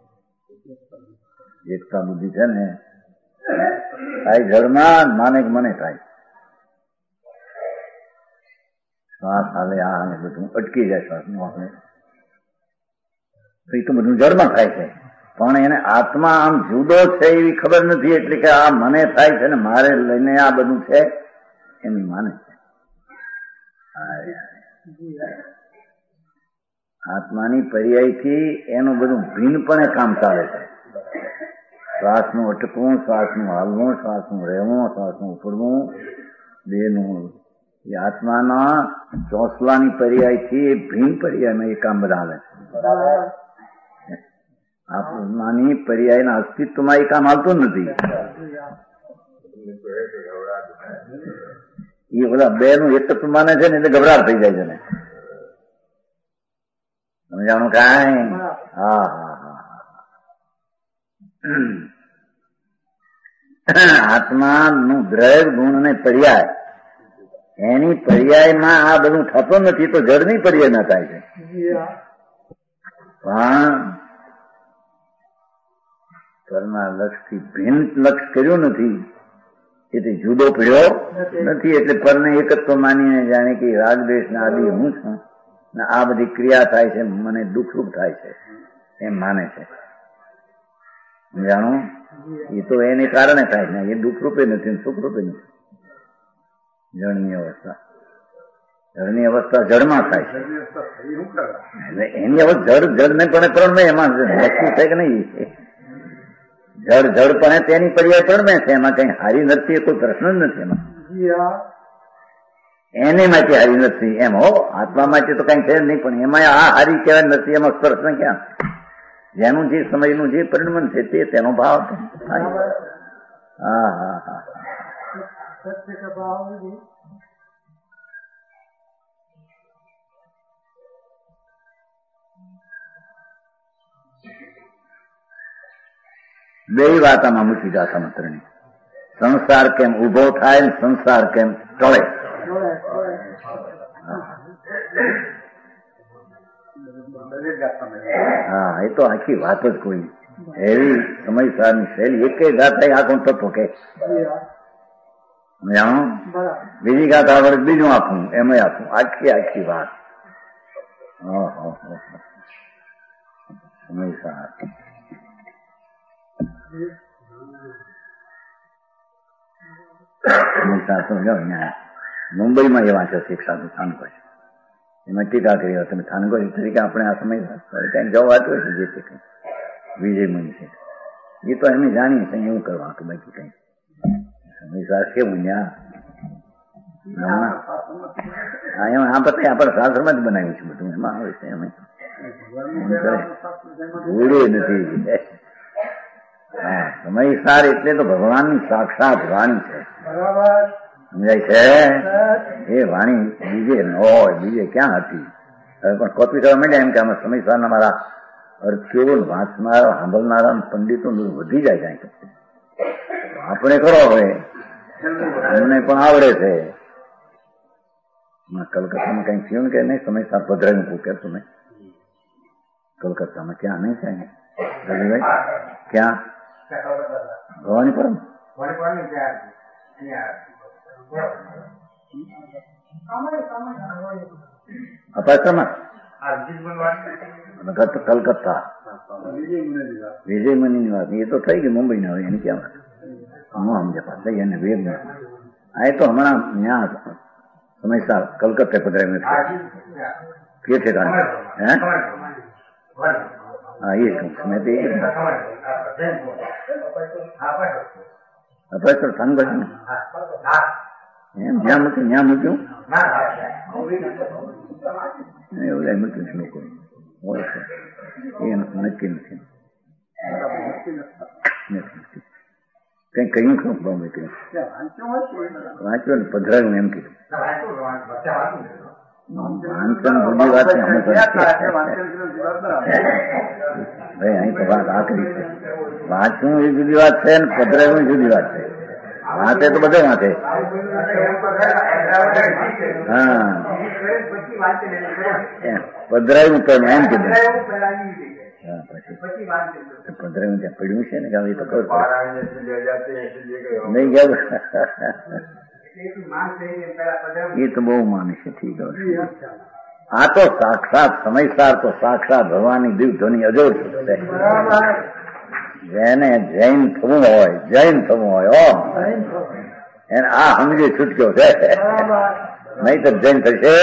એકતા બુદ્ધિ છે ને થાય જળમાં માને કે મને થાય. શ્વાસ આવે આ બધું અટકી જાય શ્વાસનું આપણે તો બધું જળમાં થાય છે. પણ એને આત્મા આમ જુદો છે એવી ખબર નથી, એટલે કે આ મને થાય છે ને મારે લઈને આ બધું છે એમ માને છે. આત્માની પર્યાયથી એનું બધું ભિન્નપણે કામ ચાલે છે. શ્વાસનું અટકવું, શ્વાસનું હાલવું, શ્વાસનું રહેવું, શ્વાસનું ઉપડવું, દેહનું એ આત્માના ચોસલાની પર્યાયથી ભિન્ન પર્યાયમાં એ કામ બધા આવે છે. આત્માની પર્યાયના અસ્તિત્વમાં એ કામ આવતું નથી. એ બધા બે નું એક તત્વ માને છે ને એટલે ગભરાટ થઈ જાય છે ને. સમજાણું કાંઈ? આત્મા નું દ્રવ્ય ગુણ ને પર્યાય એની પર્યાયમાં આ બધું થતું નથી તો જળની પર્યાય ના થાય છે. પણ કરના લક્ષથી ભિન્ન લક્ષ કર્યું નથી એથી જુદો પડ્યો નથી. એટલે પરને એકત્વ માનીને જાણે કે રાગદ્વેષ ના આદિ હું છું ને આ બધી ક્રિયા થાય છે મને દુઃખરૂપ થાય છે એમ માને છે. જાણો એ તો એને કારણે થાય ને એ દુઃખરૂપે નથી સુખરૂપે નથી. જળની અવસ્થા જળમાં થાય છે એટલે એની અવસ્થા જળને પણ એમાં વસ્તુ છે કે નહીં. જળપણે તેની પર્યાય પણ છે એમાં કઈ હારી નથી કોઈ પ્રશ્ન જ નથી. એમાં એને માટે હારી નથી એમ હો આત્મા માટે તો કઈ છે નહીં, પણ એમાં આ હારી કહેવાય નથી એમાં પ્રશ્ન ક્યાં? જેનું જે સમયનું જે પરિણમન છે તે તેનો ભાવ થાય. બે વાત આમાં મૂકી દાતા મંત્રની. સંસાર કેમ ઉભો થાય ને સંસાર કેમ ટળે. હા એ તો આખી વાત જ કોઈ એવી સમયસારની શૈલી એક ગાથા આખું તત્વ કે જાણો બીજી ગાથા વડે બીજું આપું એમાં આપું આખી વાત સમયસાર. મુંબઈમાં એવા છે એક સાધુ સાંત છે એમાં ટીકા કરી તમે થાનગો તરીકે આપણે આ સમય કઈ જવાબ આપ્યો છે જે કઈ વિજય મુનિ છે એ તો એમ જાણીએ છીએ એવું કરવા કે બાકી કઈ સમયસાર કેવું ત્યાં આ બધા આપણે શાસ્ત્રમાં જ બનાવ્યું છે બધું એમાં આવે છે એમ ભૂલે નથી. સમયસાર એટલે તો ભગવાનની સાક્ષાત વાણી છે, સમજાય છે? એ વાણી બીજે ન હોય, બીજે ક્યાં હતી? હવે પણ કોપી કરવા માંડ્યા એમ કે આમાં સમયસારના મારા અર્થીઓ વાંચનારા સાંભળનારા પંડિતો વધી જાય કાંઈ. આપણે કરો હવે અમને પણ આવડે છે. કલકત્તામાં કઈ થયું કે નહીં સમયસાર પધરાયું પૂછે તમે? કલકત્તામાં ક્યાં નહીં છે? ક્યાં? ભવાનીપુરમ અપાશ્રમમાં કલકત્તા વિજય મુનિની વાત એ તો થઈ ગઈ મુંબઈ ના હોય એની ક્યાં વાત સમજે પાછા એને વેદ આ તો હમણાં ત્યાં સમયસાર કલકત્તા પધરાયું કે છે કારણ હે હા એ મેં તો અપાશ્ર થાન બાજુ એમ જ્યાં મૂક્યું એવું મૂક્યું છે લોકો હોય છે એ નક્કી નથી કઈ કહ્યું ખરું બોમ્બે કહ્યું વાંચ્યો ને પધરાયું એમ કીધું વાંચન જુદી વાત છે ભાઈ અહીં તો વાત આકરી છે. વાંચવું એ જુદી વાત છે ને પધરાવું જુદી વાત છે. વાંચે તો બધે વાંચે. હા પધરાયું તો એમ કીધું પધરાયું ત્યાં પડ્યું છે ને કે એ તો ખબર નહીં ગયા એ તો બહુ માને છે. ઠીક છે. આ તો સાક્ષાત સમયસાર તો સાક્ષાત ભગવાનની દિવ્ય ધ્વનિ અજોડ છે. જેને જૈન થવું હોય એને આ સમજે છૂટક્યો છે, નહીં તો જૈન થશે.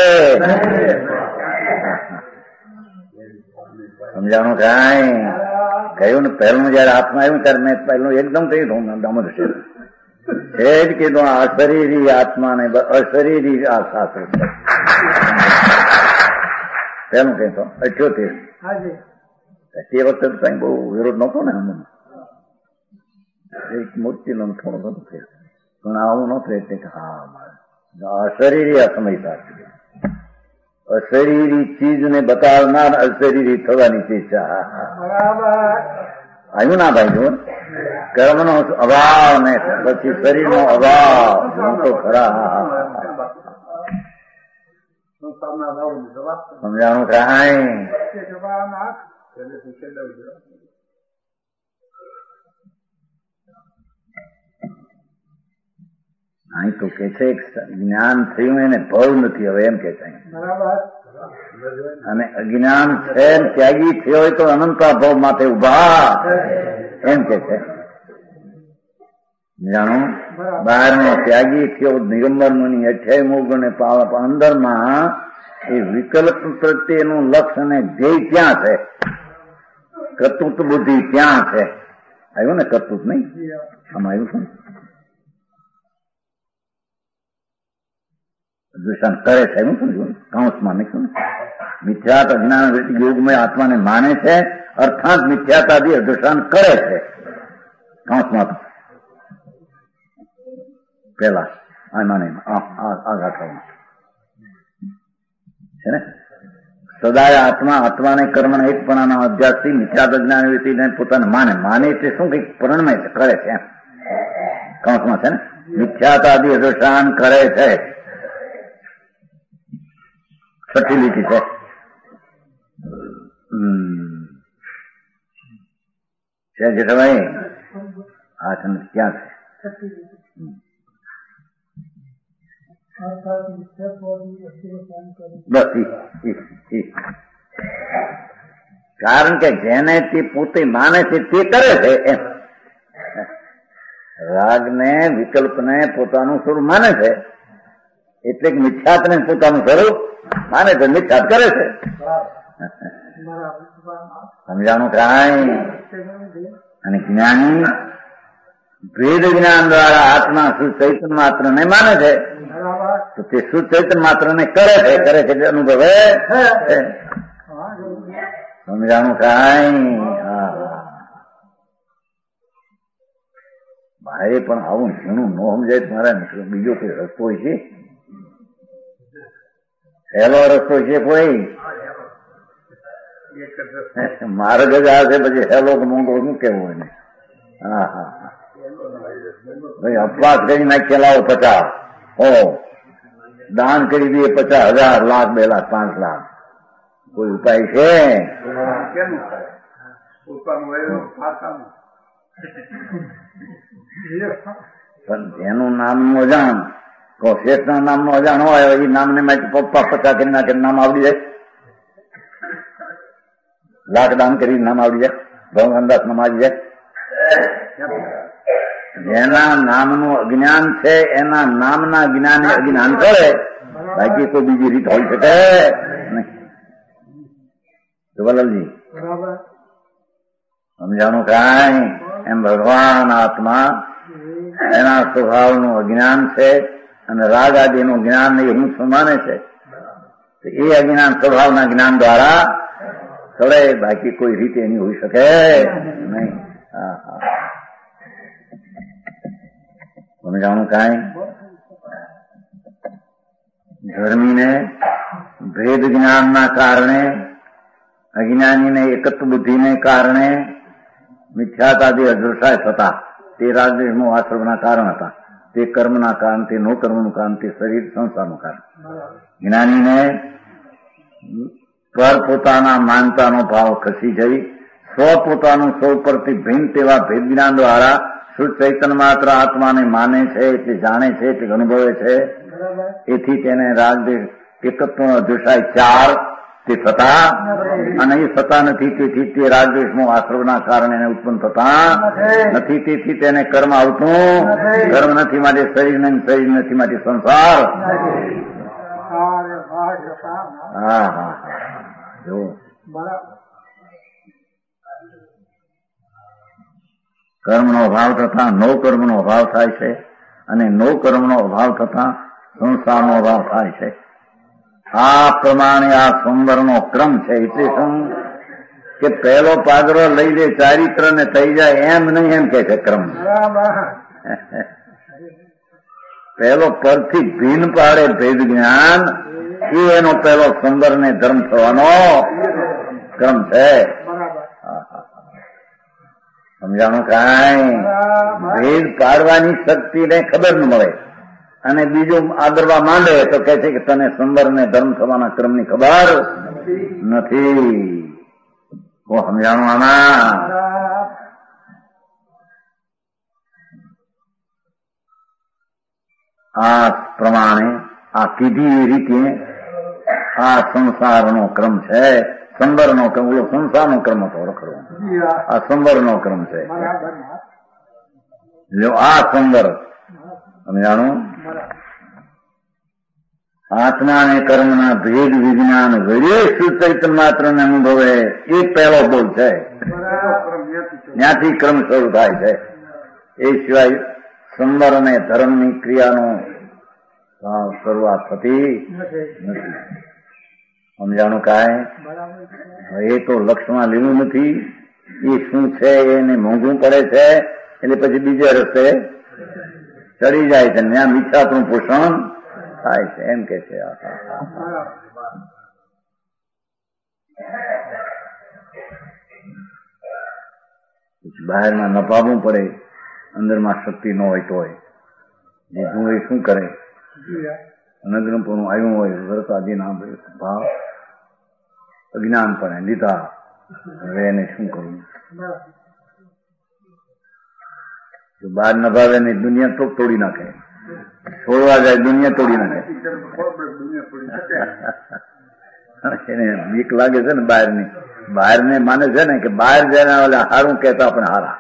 સમજાણું કાંઈ કહ્યું ને પહેલું જયારે હાથમાં આવ્યું ત્યારે મેં પહેલું એકદમ કહ્યું દામોદર છે જ કીધું અશરીરી આત્મા ને અશરીરી આ શાસ્ત્ર છે. પહેલું કહેતો 78 તે વખતે કઈ બહુ વિરોધ નહોતો ને અમને એક મૂર્તિનો થોડો બધો થયો પણ આવું નહોતું એટલે કે હા અશરીરી આ સમયસાર અશરીરી ચીજને બતાવનાર અશરીરી થવાની ચીજ આવ્યું ના ભાઈ જો કર્મનો અભાવ ને પછી શરીરનો અભાવ તો ખરા સમજાણું કાંઈ અહીં તો કે છે જ્ઞાન થયું એને ભવ નથી હવે એમ કે છે અને અજ્ઞાન છે ત્યાગી થયો હોય તો અનંતા ભવ માટે ઉભા એમ કે છે. જાણો બહારનો ત્યાગી થયો દિગંબર મુનિ 28 મુગને અંદરમાં એ વિકલ્પ પ્રત્યેનું લક્ષ્ય અને ધ્યેય ક્યાં છે? કર્તૃત્વ બુદ્ધિ ક્યાં છે? આવ્યું ને કર્તૃત્વ નહીં આમાં આવ્યું છે ને દુષણ કરે છે એવું સમજવું કાંસમાં નહીં મિથ્યાત અજ્ઞાન યોગમય આત્માને માને છે અર્થાત મિથ્યાતાદી અદુષણ કરે છે કાંસમાં તો પેલા આમાં નહીં આઘાત છે ને સદાય આત્માને કર્મના એકપણાના અભ્યાસથી મિથ્યાત અજ્ઞાન વ્યક્તિને પોતાને માને એટલે શું કઈક પરિણમે છે કરે છે એમ કાંસમાં છે ને મિથ્યાતાદી અદુષણ કરે છે. છઠ્ઠી લીટી છે જેઠાભાઈ આ ક્યાં છે? બસ કારણ કે જેને તે પોતે માને છે તે કરે છે એમ રાગને વિકલ્પને પોતાનું સ્વરૂપ માને છે એટલે મિથ્યાત્વને પોતાનું સ્વરૂપ માને છે, મિથ્યાત કરે છે. સમજાણું કાંઈ? અને જ્ઞાની ભેદ જ્ઞાન દ્વારા આત્મા શુદ્ધ ચૈતન્ય માત્ર ને માને છે, તો તે શુદ્ધ ચૈતન્ય માત્ર ને કરે છે એટલે અનુભવે. સમજાણું કાંઈ? ભાઈ પણ આવું ઘણું ન સમજાય મારા બીજો કોઈ રસ્તો હોય છે? સહેલો રસ્તો છે કોઈ? માર્ગ જ આ છે, પછી સહેલો મોંઘો શું કેવું હોય ને? હા હા ભાઈ, અપવાસ કરી નાખેલા 50, દાન કરી દઈએ 50,000, લાખ, 2 લાખ, 5 લાખ, કોઈ ઉપાય છે? પણ જેનું નામનું અજાણ, શેઠના નામનું અજાણ હોય, એ નામને માંથી પપ્પા 50 કરી નાખે નામ આવડી જાય, લાખ દાન કરી નામ આવડી જાય, ભગવાનદાસ નામ આવી જાય. જેના નામનું અજ્ઞાન છે એના નામના જ્ઞાને અજ્ઞાન કરે, બાકી કોઈ બીજી રીત હોઈ શકે નહીં. જવાલાલજી સમજાણું કાંઈ? એમ ભગવાન આત્મા એના સ્વભાવનું અજ્ઞાન છે અને રાગ આદિનું જ્ઞાન એ હું સમાને છે, એ અજ્ઞાન સ્વભાવના જ્ઞાન દ્વારા ચડે, બાકી કોઈ રીતે એની હોઈ શકે નહીં. સમજાણું કાંઈ? ધર્મીને ભેદ જ્ઞાનના કારણે, અજ્ઞાનીને એકત્વ બુદ્ધિને કારણે મિથ્યાતાદી અદૃશ્ય થતા, તે રાગદ્વેષનો આશ્રમના કારણ હતા. તે કર્મના કારણ, તે નો કર્મનું કારણ, તે શરીર સંસારનું કારણ. જ્ઞાનીને પર પોતાના માનતાનો ભાવ ખસી જઈ સ્વ પોતાનું સૌ પરથી ભિન્ન તેવા ભેદ જ્ઞાન દ્વારા શુદ્ધ ચૈતન્ય માત્ર આત્માને માને છે, એટલે જાણે છે, એટલે અનુભવે છે. એથી તેને રાગદ્વેષ એકત્વ અદૃશ્ય 4 તે થતા, અને એ થતા નથી, તેથી તે રાગદ્વેષનો આશ્રવના કારણે એને ઉત્પન્ન થતા નથી. તેથી તેને કર્મ આવતું, કર્મ નથી માટે શરીર નથી માટે સંસાર. હા હા જો કર્મનો અભાવ થતા નો કર્મનો અભાવ થાય છે, અને નો કર્મનો અભાવ થતા સંસારનો અભાવ થાય છે. આ પ્રમાણે આ સંવરનો ક્રમ છે. એટલે શું કે પહેલો પાદરો લઈ દે ચારિત્ર ને થઈ જાય એમ નહીં, એમ કે છે ક્રમ. પહેલો પરથી ભીન પાડે ભેદ જ્ઞાન, એ એનો પહેલો સંવર ને ધર્મ થવાનો ક્રમ છે. સમજાણું કાંઈ? ભેદ પાડવાની શક્તિ ને ખબર ન મળે અને બીજું આદરવા માંડે તો કહે છે કે તને સંવર ને ધર્મ થવાના ક્રમની ખબર નથી. સમજાણું? આમાં આ પ્રમાણે આ કીધી રીતે આ સંસારનો ક્રમ છે. સંવરનો ક્રમ, ઓલો સંસારનો ક્રમ હતો રખડવો, આ સંવરનો ક્રમ છે. જો આ સંવર સમજાણું, આત્મા અને કર્મના ભેદ વિજ્ઞાન વડે શુદ્ધ ચૈતન્ય માત્ર ને અનુભવે, એ પહેલો બોલ છે. ત્યાંથી ક્રમ શરૂ થાય છે. એ સિવાય સંવર અને ધર્મની ક્રિયાનો શરૂઆત થતી નથી. સમજાણું કાંઈ? એ તો લક્ષમાં લેવું નથી. એ શું છે એને મોંઘું પડે છે, એટલે પછી બીજે રસ્તે ચડી જાય છે. ત્યાં મિથ્યાત્વનું પોષણ થાય છે, એમ કે છે. બહારમાં નભાવવું પડે, અંદરમાં શક્તિ ન હોય તોય. લીધું એ શું કરે? અનગ્રહપણું આવ્યું હોય, વ્રત આદિના ભાવ અજ્ઞાન પણ લીધા, હવે એને શું કરવું? જો બહાર નભાવે ને દુનિયા તો તોડી નાખે, છોડવા જાય દુનિયા તોડી નાખે. એને બીક લાગે છે ને બહારની. બહારને માને છે ને કે બહાર જઈને ઓલા સારું કહેતા આપણે હારા,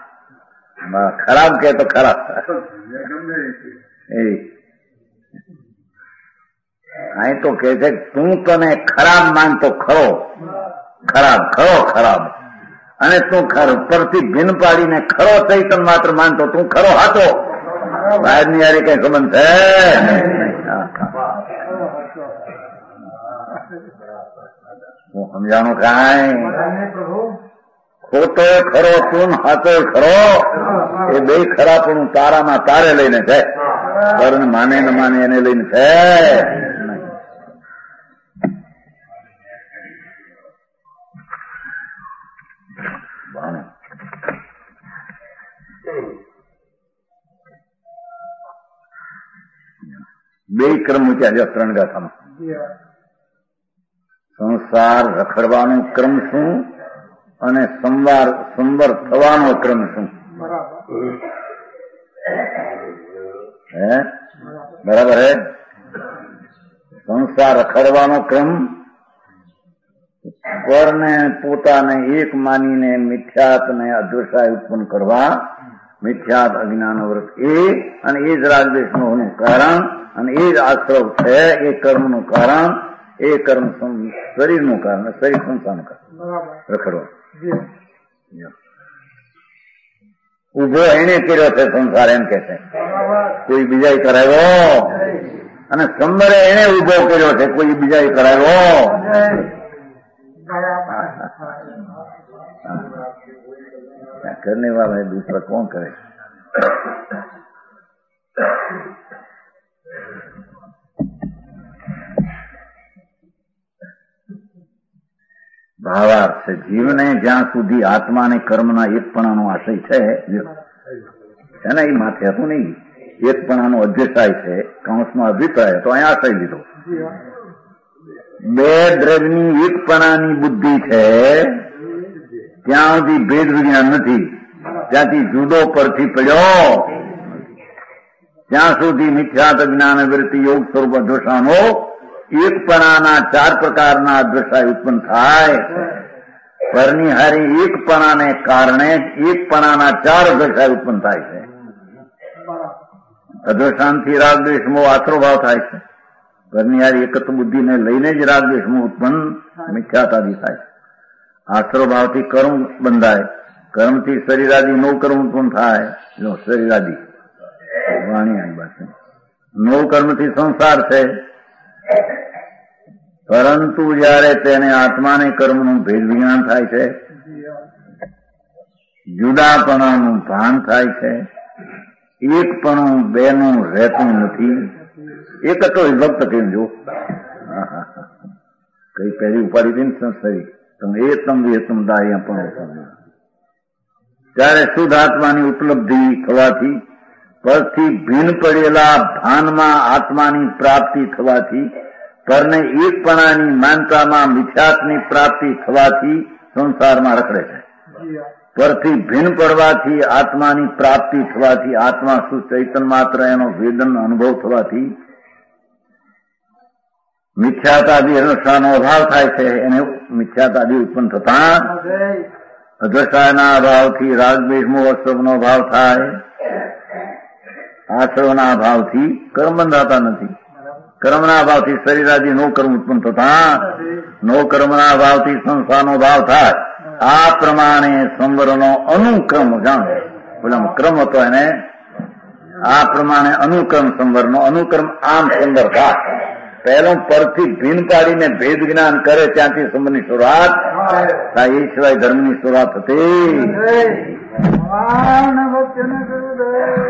ખરાબ કહેતો ખરાબ. અહીં તો કે છે તું તને ખરાબ માનતો ખરો, ખરાબ ખરો ખરાબ, અને તું પરથી ભીન પાડીને ખરો ચૈતન માત્ર માનતો તું ખરો હતો. બહારની યારી કઈ સંબંધ છે? હું સમજાણું કાંઈ ખોટો ખરો તું હાથો ખરો, એ બે ખરાપણું તારામાં તારે લઈને છે. પરને માને ન માને એને લઈને છે. બે ક્રમ મૂક્યા છે 3 ગાથામાં. સંસાર રખડવાનો ક્રમ શું અને સંવર થવાનો ક્રમ શું? બરાબર હે? સંસાર રખડવાનો ક્રમ પરને પોતાને એક માનીને મિથ્યાત ને અદ્વૈતાય ઉત્પન્ન કરવા, મિથ્યાત અજ્ઞાન વ્રત એ, અને એ જ રાગદ્વેષનું કારણ, અને એ જ આશ્રવ છે. એ કર્મનું કારણ, એ કર્મ શરીરનું કારણ, શરીર સંસારનું કારણ રખડવા. ઉભો એને કર્યો છે સંસાર, એમ કે છે. કોઈ બીજાએ કરાવ્યો, અને સંબરે એને ઉભો કર્યો છે, કોઈ બીજાએ કરાવ્યો. करने वाला है दूसरा कौन करे? ભાવાર્થ છે જીવને જ્યાં સુધી આત્માને કર્મના એકપણાનો આશય છે ને, એ માથે હતું નહીં, એકપણાનો અધ્યસાય છે, કૌંસનો અભિપ્રાય તો અહીંયા આશય લીધો. બે દ્રવ્યની એકપણાની બુદ્ધિ છે ત્યાં સુધી ભેદ વિજ્ઞાન નથી. ત્યાંથી જુદો પરથી પડ્યો ત્યાં સુધી મિથ્યાત જ્ઞાન વૃત્તિ યોગ સ્વરૂપ અધ્વસાનો એકપણાના 4 પ્રકારના અધ્વસાય ઉત્પન્ન થાય. પરની હારી એકપણાને કારણે એકપણાના 4 અધ્વસાય ઉત્પન્ન થાય છે. અધ્વસાનથી રાગદ્વેષમો આશ્રભાવ થાય છે. પરની હારી એકત્વ બુદ્ધિને લઈને જ રાગદ્વેષમો ઉત્પન્ન મિથ્યાતાદિ થાય છે. આશ્રભાવથી કર્મ બંધાય, કર્મથી શરીરાદિ નવ કર્મ ઉત્પન્ન થાય. શરીરાદિ વાણી આવી પાસે 9 કર્મથી સંસાર છે. પરંતુ જયારે તેને આત્માને કર્મનું ભેદ વિજ્ઞાન થાય છે, જુદાપણાનું ભાન થાય છે, એકપણું બેનું રહેતું નથી. એક તો વિભક્ત કેમ જો કઈ પહેલી ઉપાડી હતી ને સંસારી એતમ વેતમ દાયા પણ, ત્યારે શુદ્ધ આત્માની ઉપલબ્ધિ થવાથી, પરથી ભીન પડેલા ભાનમાં આત્માની પ્રાપ્તિ થવાથી, પરને એકપણાની માનતામાં મિથ્યાત્ની પ્રાપ્તિ થવાથી સંસારમાં રખડે છે. પરથી ભીન પડવાથી આત્માની પ્રાપ્તિ થવાથી, આત્મા શું ચૈતન માત્ર એનો વેદન અનુભવ થવાથી મિથ્યાતાદિ અનુષ્ઠાનો અભાવ થાય છે. એને મિથ્યાતાદિ ઉત્પન્ન થતા અધ્વસાયના અભાવથી રાગદ્વેષમો અશ્રવનો અભાવ થાય. આશ્રવના અભાવથી કર્મ બંધાતા નથી. કર્મના અભાવથી શરીરાદિ નો કર્મ ઉત્પન્ન થતા, નો કર્મના અભાવથી સંસારનો ભાવ થાય. આ પ્રમાણે સંવરનો અનુક્રમ જાણો. બોલા ક્રમ હતો એને, આ પ્રમાણે અનુક્રમ સંવરનો અનુક્રમ આમ સંવર થાય. પહેલો પરથી ભીન પાડીને ભેદ જ્ઞાન કરે ત્યાંથી સંબંધની શરૂઆત થાય. એ સિવાય ધર્મની શરૂઆત હતી.